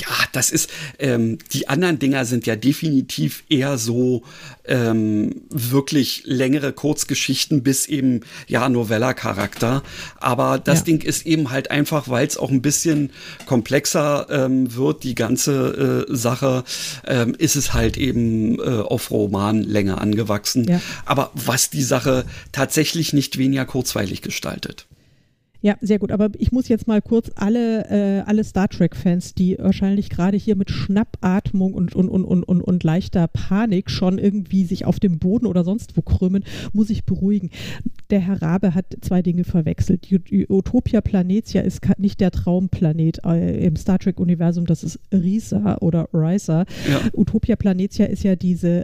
die anderen Dinger sind ja definitiv eher so wirklich längere Kurzgeschichten bis eben, Novella-Charakter. Aber das Ding ist eben halt einfach, weil es auch ein bisschen komplexer wird, die ganze Sache, ist es halt eben auf Romanlänge angewachsen. Ja. Aber was die Sache tatsächlich nicht weniger kurzweilig gestaltet. Ja, sehr gut. Aber ich muss jetzt mal kurz alle Star Trek-Fans, die wahrscheinlich gerade hier mit Schnappatmung und leichter Panik schon irgendwie sich auf dem Boden oder sonst wo krümmen, muss ich beruhigen. Der Herr Rabe hat zwei Dinge verwechselt. Utopia Planitia ist nicht der Traumplanet im Star Trek-Universum, das ist Risa oder Risa. Ja. Utopia Planitia ist ja diese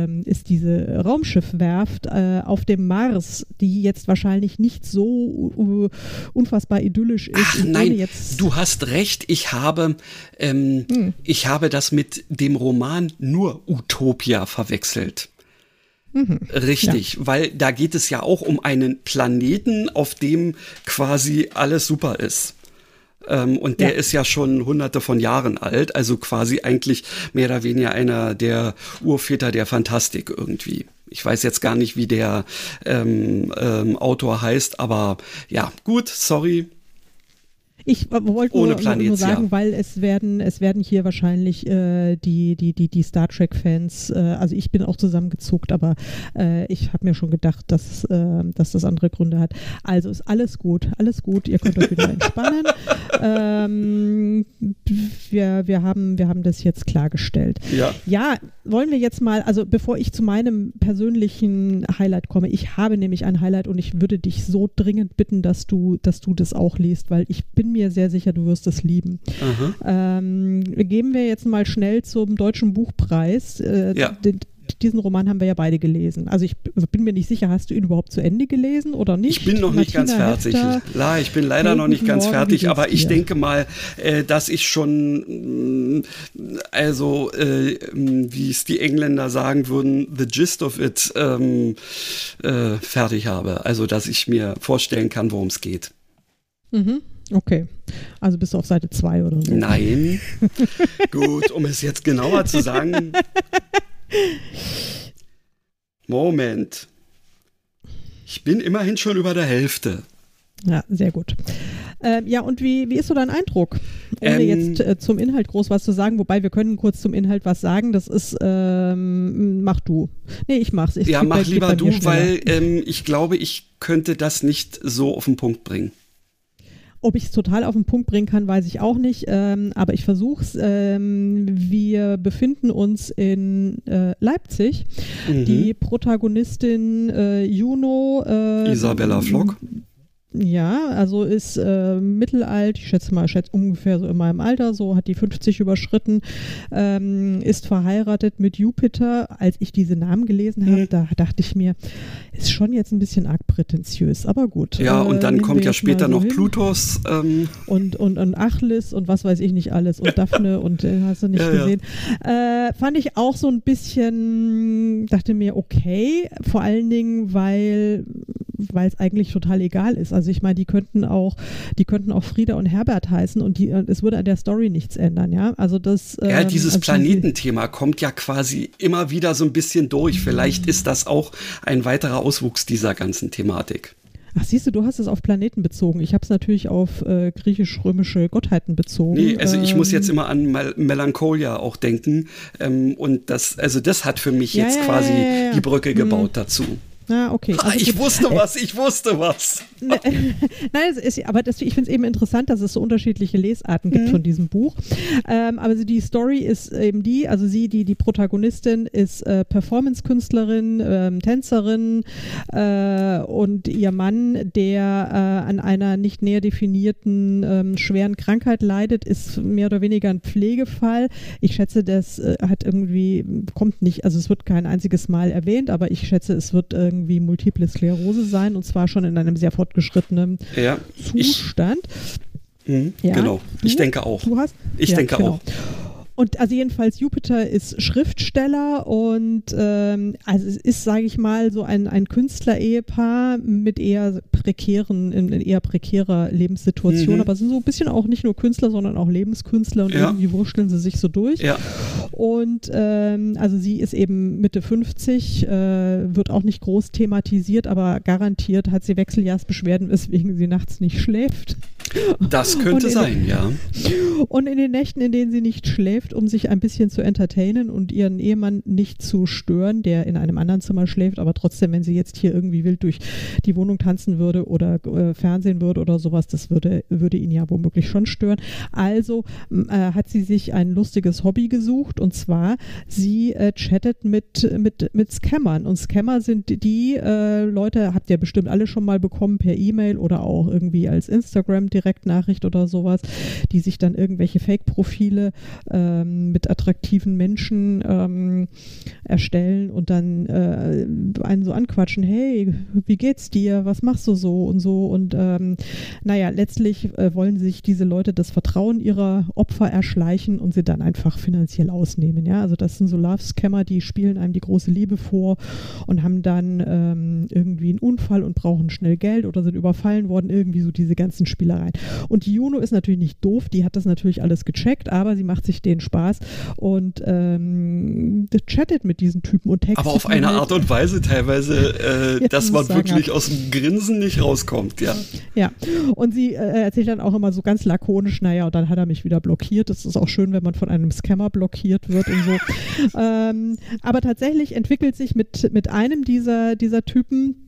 Raumschiffwerft auf dem Mars, die jetzt wahrscheinlich nicht so unfassbar idyllisch ist. Ach nein, du hast recht. Ich habe das mit dem Roman nur Utopia verwechselt. Richtig, weil da geht es ja auch um einen Planeten, auf dem quasi alles super ist. Und der ist ja schon hunderte von Jahren alt, also quasi eigentlich mehr oder weniger einer der Urväter der Fantastik irgendwie. Ich weiß jetzt gar nicht, wie der Autor heißt, aber ja, gut, sorry. Ich wollte nur sagen, weil es werden hier wahrscheinlich die Star Trek-Fans, also ich bin auch zusammengezuckt, aber ich habe mir schon gedacht, dass das andere Gründe hat. Also ist alles gut, ihr könnt euch wieder entspannen. Wir haben das jetzt klargestellt. Ja, wollen wir jetzt mal, also bevor ich zu meinem persönlichen Highlight komme, ich habe nämlich ein Highlight und ich würde dich so dringend bitten, dass du das auch liest, weil ich bin mir sehr sicher, du wirst es lieben. Gehen wir jetzt mal schnell zum Deutschen Buchpreis. Diesen Roman haben wir ja beide gelesen. Also ich bin mir nicht sicher, hast du ihn überhaupt zu Ende gelesen oder nicht? Ich bin noch nicht ganz fertig. Ich bin leider noch nicht ganz fertig, aber ich denke mal, dass ich schon, wie es die Engländer sagen würden, the gist of it fertig habe. Also, dass ich mir vorstellen kann, worum es geht. Okay, also bist du auf Seite 2 oder so? Nein. Gut, um es jetzt genauer zu sagen. Moment. Ich bin immerhin schon über der Hälfte. Ja, sehr gut. Und wie ist so dein Eindruck? Ohne jetzt zum Inhalt groß was zu sagen, wobei wir können kurz zum Inhalt was sagen. Das ist, mach du. Nee, ich mach's. Mach lieber du, weil ich glaube, ich könnte das nicht so auf den Punkt bringen. Ob ich es total auf den Punkt bringen kann, weiß ich auch nicht, aber ich versuche es. Wir befinden uns in Leipzig. Die Protagonistin Juno. Isabella Flock. Ja, also ist mittelalt, ich schätze ungefähr so in meinem Alter, so hat die 50 überschritten, ist verheiratet mit Jupiter. Als ich diese Namen gelesen habe, da dachte ich mir, ist schon jetzt ein bisschen arg prätentiös, aber gut. Ja, und dann kommt ja später noch Plutos. Und Achilles und was weiß ich nicht alles und Daphne und hast du nicht gesehen. Fand ich auch so ein bisschen, dachte mir, okay, vor allen Dingen, weil es eigentlich total egal ist. Also ich meine, die könnten auch Frieda und Herbert heißen und es würde an der Story nichts ändern, ja. Also das. Dieses Planetenthema kommt ja quasi immer wieder so ein bisschen durch. Vielleicht ist das auch ein weiterer Auswuchs dieser ganzen Thematik. Ach, siehst du hast es auf Planeten bezogen. Ich habe es natürlich auf griechisch-römische Gottheiten bezogen. Nee, also ich muss jetzt immer an Melancholia auch denken. Und das hat für mich jetzt quasi die Brücke gebaut dazu. Ah, okay. Also ich wusste was. Nein, ich finde es eben interessant, dass es so unterschiedliche Lesarten gibt von diesem Buch. Aber die Story ist eben die Protagonistin ist Performance-Künstlerin, Tänzerin und ihr Mann, der an einer nicht näher definierten schweren Krankheit leidet, ist mehr oder weniger ein Pflegefall. Ich schätze, das kommt nicht, also es wird kein einziges Mal erwähnt, aber ich schätze, es wird irgendwie Multiple Sklerose sein und zwar schon in einem sehr fortgeschrittenen Zustand. Genau, ich denke auch. Ich denke auch. Und also jedenfalls Jupiter ist Schriftsteller und also es ist, sage ich mal, so ein Künstler-Ehepaar mit eher prekärer Lebenssituation, aber sind so ein bisschen auch nicht nur Künstler, sondern auch Lebenskünstler und irgendwie wurschteln sie sich so durch. Ja. Und also sie ist eben Mitte 50, wird auch nicht groß thematisiert, aber garantiert hat sie Wechseljahrsbeschwerden, weswegen sie nachts nicht schläft. Das könnte sein, ja. Und in den Nächten, in denen sie nicht schläft, um sich ein bisschen zu entertainen und ihren Ehemann nicht zu stören, der in einem anderen Zimmer schläft, aber trotzdem, wenn sie jetzt hier irgendwie wild durch die Wohnung tanzen würde oder Fernsehen würde oder sowas, das würde ihn ja womöglich schon stören. Also hat sie sich ein lustiges Hobby gesucht und zwar, sie chattet mit Scammern. Und Scammer sind die Leute, habt ihr bestimmt alle schon mal bekommen per E-Mail oder auch irgendwie als Instagram-Direktnachricht oder sowas, die sich dann irgendwelche Fake-Profile mit attraktiven Menschen erstellen und dann einen so anquatschen, hey, wie geht's dir, was machst du so und so und letztlich wollen sich diese Leute das Vertrauen ihrer Opfer erschleichen und sie dann einfach finanziell ausnehmen, ja, also das sind so Love-Scammer, die spielen einem die große Liebe vor und haben dann irgendwie einen Unfall und brauchen schnell Geld oder sind überfallen worden, irgendwie so diese ganzen Spielereien rein. Und die Juno ist natürlich nicht doof, die hat das natürlich alles gecheckt, aber sie macht sich den Spaß und chattet mit diesen Typen und textet. Aber auf eine Art und Weise teilweise, dass man wirklich aus dem Grinsen nicht rauskommt, ja. Ja, und sie erzählt dann auch immer so ganz lakonisch, naja, und dann hat er mich wieder blockiert. Das ist auch schön, wenn man von einem Scammer blockiert wird und so. Aber tatsächlich entwickelt sich mit einem dieser Typen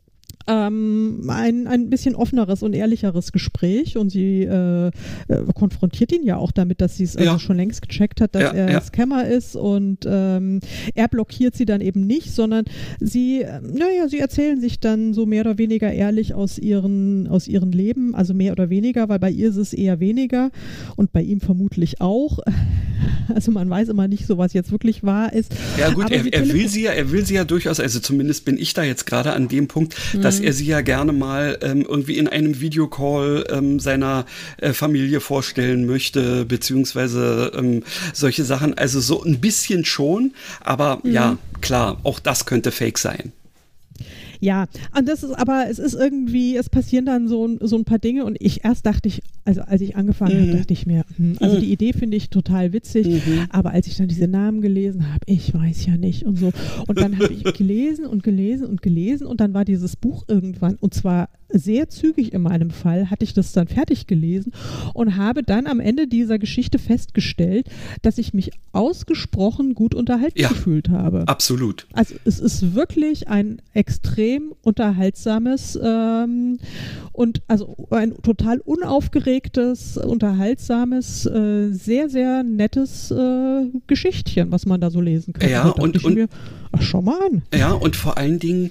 ein bisschen offeneres und ehrlicheres Gespräch und sie konfrontiert ihn ja auch damit, dass sie es also schon längst gecheckt hat, dass er Scammer ist und er blockiert sie dann eben nicht, sondern sie erzählen sich dann so mehr oder weniger ehrlich aus ihren Leben, also mehr oder weniger, weil bei ihr ist es eher weniger und bei ihm vermutlich auch. Also man weiß immer nicht so, was jetzt wirklich wahr ist. Ja gut, er will sie ja durchaus, also zumindest bin ich da jetzt gerade an dem Punkt, dass er sie ja gerne mal irgendwie in einem Videocall seiner Familie vorstellen möchte, beziehungsweise solche Sachen. Also so ein bisschen schon, aber ja, klar, auch das könnte Fake sein. Ja, und es ist irgendwie, es passieren dann so ein paar Dinge und dachte ich, also als ich angefangen habe, dachte ich mir, also die Idee finde ich total witzig, aber als ich dann diese Namen gelesen habe, ich weiß ja nicht und so. Und dann habe ich gelesen und dann war dieses Buch irgendwann, und zwar sehr zügig in meinem Fall, hatte ich das dann fertig gelesen und habe dann am Ende dieser Geschichte festgestellt, dass ich mich ausgesprochen gut unterhalten gefühlt habe. Absolut. Also es ist wirklich ein extrem unterhaltsames und also ein total unaufgeregtes, unterhaltsames, sehr, sehr nettes Geschichtchen, was man da so lesen kann. Ja, und mir, schau mal an. Ja, und vor allen Dingen,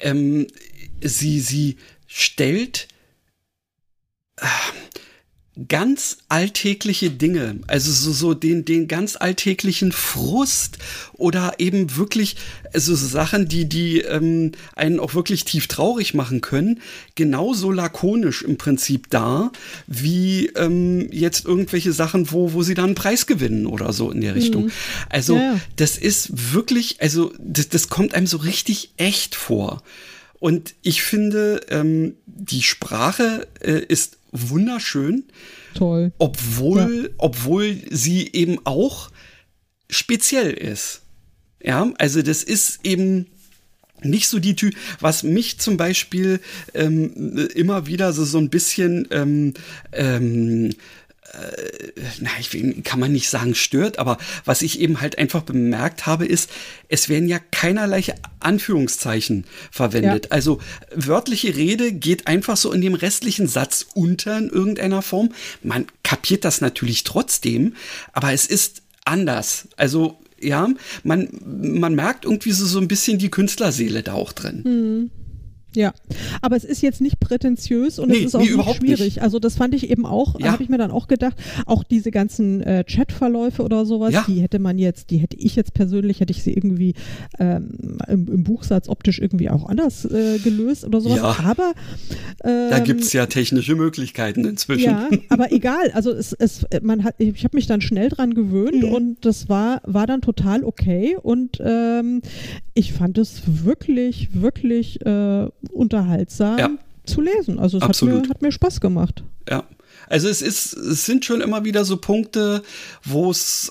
sie stellt ganz alltägliche Dinge, also so den ganz alltäglichen Frust oder eben wirklich so Sachen, die einen auch wirklich tief traurig machen können, genauso lakonisch im Prinzip dar, wie jetzt irgendwelche Sachen, wo sie dann einen Preis gewinnen oder so in der Richtung. Also das ist wirklich, also das kommt einem so richtig echt vor. Und ich finde, die Sprache ist wunderschön. Toll. Obwohl sie eben auch speziell ist. Ja, also das ist eben nicht so die Typ, was mich zum Beispiel immer wieder so ein bisschen kann man nicht sagen stört, aber was ich eben halt einfach bemerkt habe, ist, es werden ja keinerlei Anführungszeichen verwendet. Ja. Also wörtliche Rede geht einfach so in dem restlichen Satz unter in irgendeiner Form. Man kapiert das natürlich trotzdem, aber es ist anders. Also ja, man merkt irgendwie so ein bisschen die Künstlerseele da auch drin. Ja, aber es ist jetzt nicht prätentiös und es ist auch nicht schwierig. Nicht. Also das fand ich eben auch, habe ich mir dann auch gedacht, auch diese ganzen Chatverläufe oder sowas, die hätte ich jetzt persönlich irgendwie im Buchsatz optisch irgendwie auch anders gelöst oder sowas. Ja. Aber da gibt's ja technische Möglichkeiten inzwischen. Ja, aber egal. Also ich habe mich dann schnell dran gewöhnt und das war dann total okay und ich fand es wirklich, wirklich unterhaltsam zu lesen. Also es hat mir Spaß gemacht. Ja. Also es sind schon immer wieder so Punkte, wo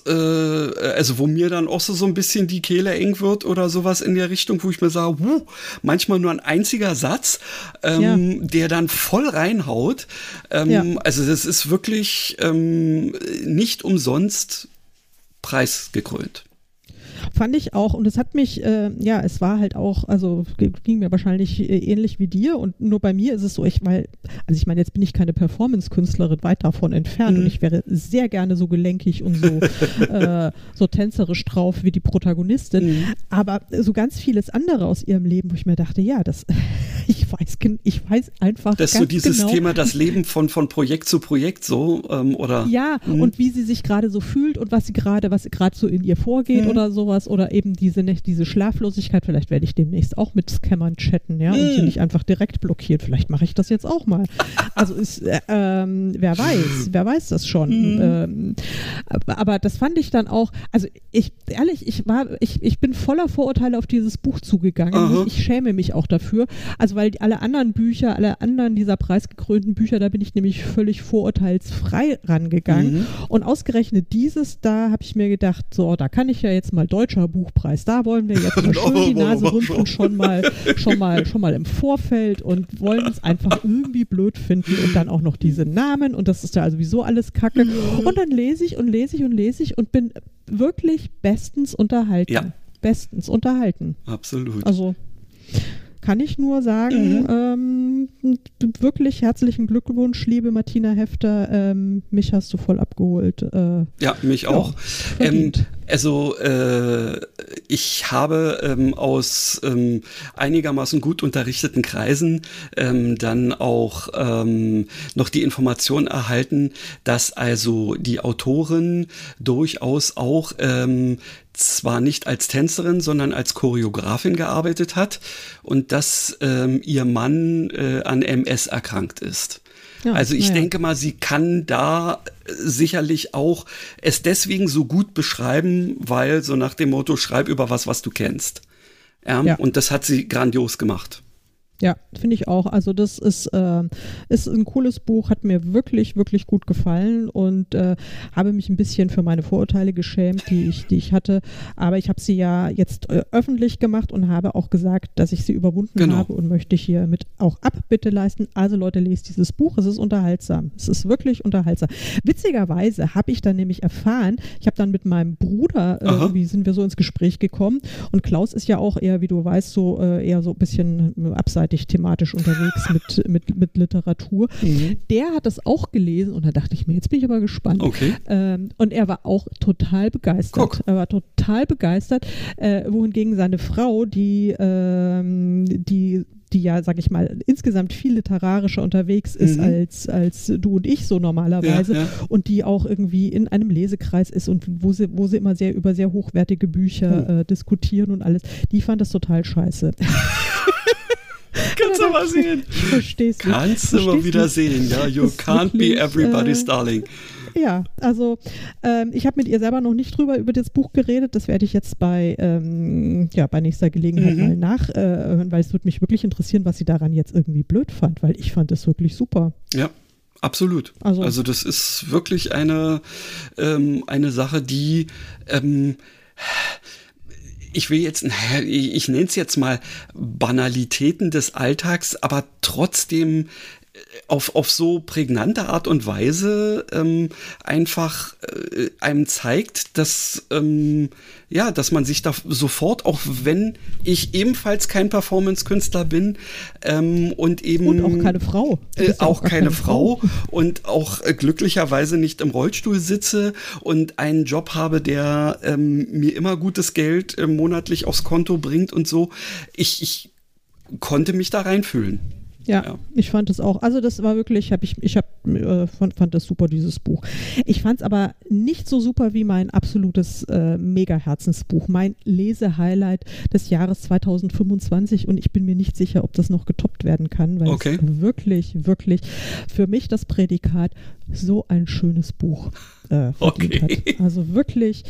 mir dann auch so ein bisschen die Kehle eng wird oder sowas in der Richtung, wo ich mir sage, manchmal nur ein einziger Satz, der dann voll reinhaut. Also das ist wirklich nicht umsonst preisgekrönt. Fand ich auch und es hat mich, es war halt auch, also ging mir wahrscheinlich ähnlich wie dir und nur bei mir ist es so, ich meine, jetzt bin ich keine Performance-Künstlerin, weit davon entfernt und ich wäre sehr gerne so gelenkig und so tänzerisch drauf wie die Protagonistin, aber so ganz vieles andere aus ihrem Leben, wo ich mir dachte, ich weiß einfach das ist so dieses genau, Thema, das Leben von Projekt zu Projekt so, oder? Ja, und wie sie sich gerade so fühlt und was gerade so in ihr vorgeht oder sowas oder eben diese Schlaflosigkeit, vielleicht werde ich demnächst auch mit Scammern chatten, und sie nicht einfach direkt blockiert, vielleicht mache ich das jetzt auch mal. Also wer weiß das schon. Aber das fand ich dann auch, also ich bin voller Vorurteile auf dieses Buch zugegangen. Ich schäme mich auch dafür. Also Also weil alle anderen Bücher, alle anderen dieser preisgekrönten Bücher, da bin ich nämlich völlig vorurteilsfrei rangegangen. Und ausgerechnet dieses, da habe ich mir gedacht, so, da kann ich ja jetzt mal deutscher Buchpreis, da wollen wir jetzt mal schön die Nase rümpfen, schon mal im Vorfeld und wollen es einfach irgendwie blöd finden und dann auch noch diese Namen und das ist ja also sowieso alles Kacke. Und dann lese ich und bin wirklich bestens unterhalten. Ja. Bestens unterhalten. Absolut. Also kann ich nur sagen, wirklich herzlichen Glückwunsch, liebe Martina Hefter, mich hast du voll abgeholt. Ja, mich auch. Ich habe aus einigermaßen gut unterrichteten Kreisen dann auch noch die Information erhalten, dass also die Autorin durchaus auch zwar nicht als Tänzerin, sondern als Choreografin gearbeitet hat und dass ihr Mann an MS erkrankt ist. Ja, also ich denke mal, sie kann da sicherlich auch es deswegen so gut beschreiben, weil so nach dem Motto, schreib über was du kennst. Ja. Und das hat sie grandios gemacht. Ja, finde ich auch. Also das ist ein cooles Buch, hat mir wirklich, wirklich gut gefallen und habe mich ein bisschen für meine Vorurteile geschämt, die ich hatte. Aber ich habe sie ja jetzt öffentlich gemacht und habe auch gesagt, dass ich sie überwunden habe und möchte hiermit auch Abbitte leisten. Also Leute, lest dieses Buch, es ist unterhaltsam. Es ist wirklich unterhaltsam. Witzigerweise habe ich dann nämlich erfahren, ich habe dann mit meinem Bruder, irgendwie sind wir so ins Gespräch gekommen und Klaus ist ja auch eher, wie du weißt, so eher so ein bisschen abseitig thematisch unterwegs mit Literatur. Der hat das auch gelesen und da dachte ich mir, jetzt bin ich aber gespannt. Okay. Und er war auch total begeistert. Er war total begeistert, wohingegen seine Frau, die ja, sag ich mal, insgesamt viel literarischer unterwegs ist als du und ich so normalerweise und die auch irgendwie in einem Lesekreis ist und wo sie immer über sehr hochwertige Bücher diskutieren und alles, die fand das total scheiße. Kannst du mal sehen. Ich versteh's nicht. Kannst du mal wieder sehen, ja. You can't be everybody's darling. Ja, also ich habe mit ihr selber noch nicht über das Buch geredet. Das werde ich jetzt bei nächster Gelegenheit mal nachhören, weil es würde mich wirklich interessieren, was sie daran jetzt irgendwie blöd fand, weil ich fand es wirklich super. Ja. Absolut. Also das ist wirklich eine Sache, die ich nenne es jetzt mal Banalitäten des Alltags, aber trotzdem auf so prägnante Art und Weise einfach einem zeigt, dass man sich da sofort, auch wenn ich ebenfalls kein Performance-Künstler bin und auch keine Frau. Auch keine Frau und auch glücklicherweise nicht im Rollstuhl sitze und einen Job habe, der mir immer gutes Geld monatlich aufs Konto bringt und so. Ich konnte mich da reinfühlen. Ja, ich fand es auch. Also das war wirklich, fand das super, dieses Buch. Ich fand es aber nicht so super wie mein absolutes Mega-Herzensbuch, mein Lesehighlight des Jahres 2025 und ich bin mir nicht sicher, ob das noch getoppt werden kann, weil es wirklich, wirklich für mich das Prädikat so ein schönes Buch verdient hat. Also wirklich.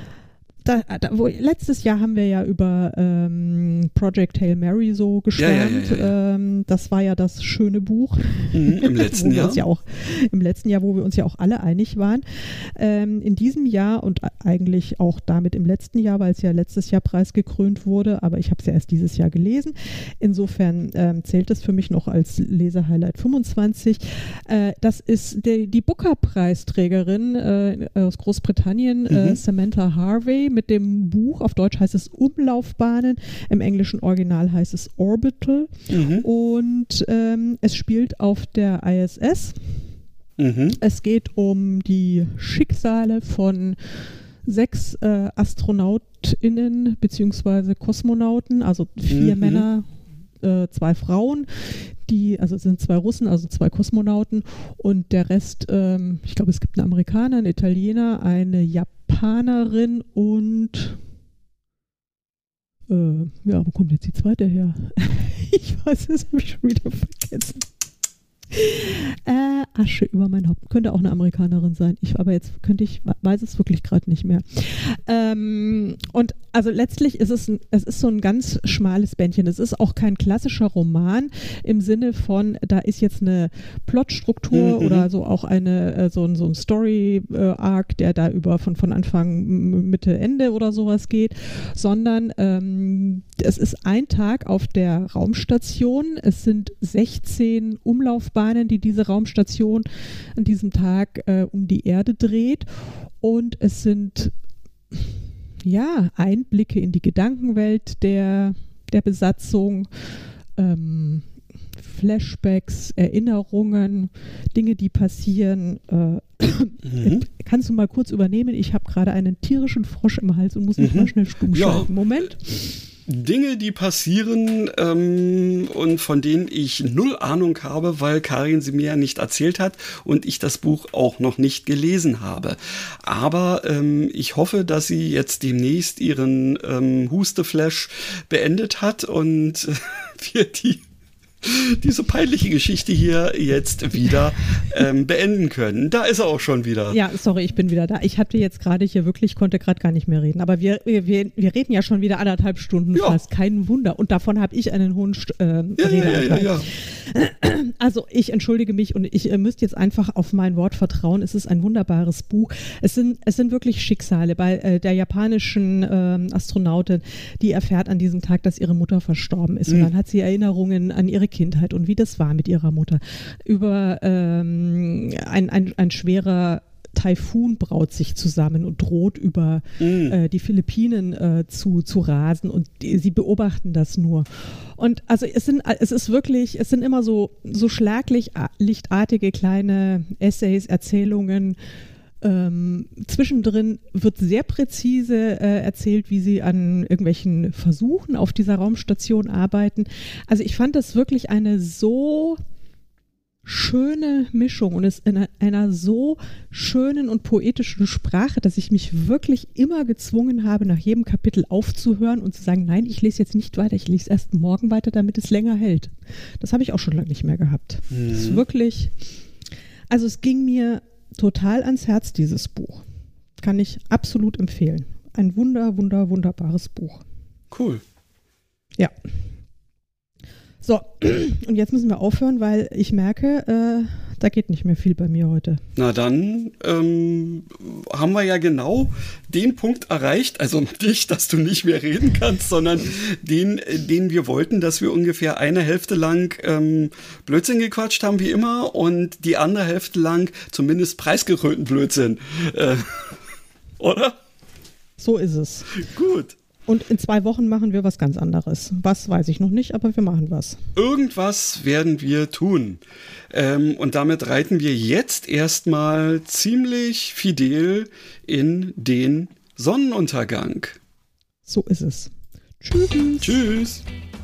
Letztes Jahr haben wir ja über Project Hail Mary so geschwärmt. Ja. Das war ja das schöne Buch. Im letzten Jahr. Im letzten Jahr, wo wir uns ja auch alle einig waren. In diesem Jahr und eigentlich auch damit im letzten Jahr, weil es ja letztes Jahr preisgekrönt wurde, aber ich habe es ja erst dieses Jahr gelesen. Insofern zählt es für mich noch als Lesehighlight 25. Das ist die Booker-Preisträgerin aus Großbritannien, Samantha Harvey, mit dem Buch, auf Deutsch heißt es Umlaufbahnen, im englischen Original heißt es Orbital und es spielt auf der ISS. Es geht um die Schicksale von 6 AstronautInnen bzw. Kosmonauten, also 4 Männer, 2 Frauen, also es sind 2 Russen, also 2 Kosmonauten und der Rest, ich glaube, es gibt einen Amerikaner, einen Italiener, eine Japanerin und wo kommt jetzt die zweite her? Ich weiß es, habe ich schon wieder vergessen. Asche über mein Haupt. Könnte auch eine Amerikanerin sein. Weiß es wirklich gerade nicht mehr. Und also letztlich ist es ist so ein ganz schmales Bändchen. Es ist auch kein klassischer Roman im Sinne von, da ist jetzt eine Plotstruktur oder so auch so ein Story-Arc, der da über von Anfang, Mitte, Ende oder sowas geht, sondern es ist ein Tag auf der Raumstation. Es sind 16 Umlaufbahnen, die diese Raumstation an diesem Tag um die Erde dreht. Und es sind Einblicke in die Gedankenwelt der Besatzung, Flashbacks, Erinnerungen, Dinge, die passieren. Kannst du mal kurz übernehmen? Ich habe gerade einen tierischen Frosch im Hals und muss mich mal schnell stumm schalten. Moment. Dinge, die passieren und von denen ich null Ahnung habe, weil Karin sie mir ja nicht erzählt hat und ich das Buch auch noch nicht gelesen habe. Aber ich hoffe, dass sie jetzt demnächst ihren Husteflash beendet hat und wir diese peinliche Geschichte hier jetzt wieder beenden können. Da ist er auch schon wieder. Ja, sorry, ich bin wieder da. Ich hatte jetzt gerade hier wirklich, konnte gerade gar nicht mehr reden. Aber wir reden ja schon wieder 1,5 Stunden fast. Kein Wunder. Und davon habe ich einen hohen Redeanteil. Ja. Also ich entschuldige mich und ich müsst jetzt einfach auf mein Wort vertrauen. Es ist ein wunderbares Buch. Es sind wirklich Schicksale. Bei der japanischen Astronautin, die erfährt an diesem Tag, dass ihre Mutter verstorben ist. Und dann hat sie Erinnerungen an ihre Kindheit und wie das war mit ihrer Mutter. Über ein schwerer Taifun braut sich zusammen und droht über die Philippinen zu rasen und sie beobachten das nur. Und also es sind immer so schlaglichtartige kleine Essays, Erzählungen. Zwischendrin wird sehr präzise erzählt, wie sie an irgendwelchen Versuchen auf dieser Raumstation arbeiten. Also ich fand das wirklich eine so schöne Mischung und es in einer so schönen und poetischen Sprache, dass ich mich wirklich immer gezwungen habe, nach jedem Kapitel aufzuhören und zu sagen, nein, ich lese jetzt nicht weiter, ich lese erst morgen weiter, damit es länger hält. Das habe ich auch schon lange nicht mehr gehabt. Das ist wirklich, also es ging mir total ans Herz, dieses Buch. Kann ich absolut empfehlen. Ein wunderbares Buch. Cool. Ja. So, und jetzt müssen wir aufhören, weil ich merke, da geht nicht mehr viel bei mir heute. Na dann haben wir ja genau den Punkt erreicht, also nicht, dass du nicht mehr reden kannst, sondern den wir wollten, dass wir ungefähr eine Hälfte lang Blödsinn gequatscht haben, wie immer, und die andere Hälfte lang zumindest preisgekrönten Blödsinn. Oder? So ist es. Gut. Und in 2 Wochen machen wir was ganz anderes. Was, weiß ich noch nicht, aber wir machen was. Irgendwas werden wir tun. Und damit reiten wir jetzt erstmal ziemlich fidel in den Sonnenuntergang. So ist es. Tschüss. Tschüss.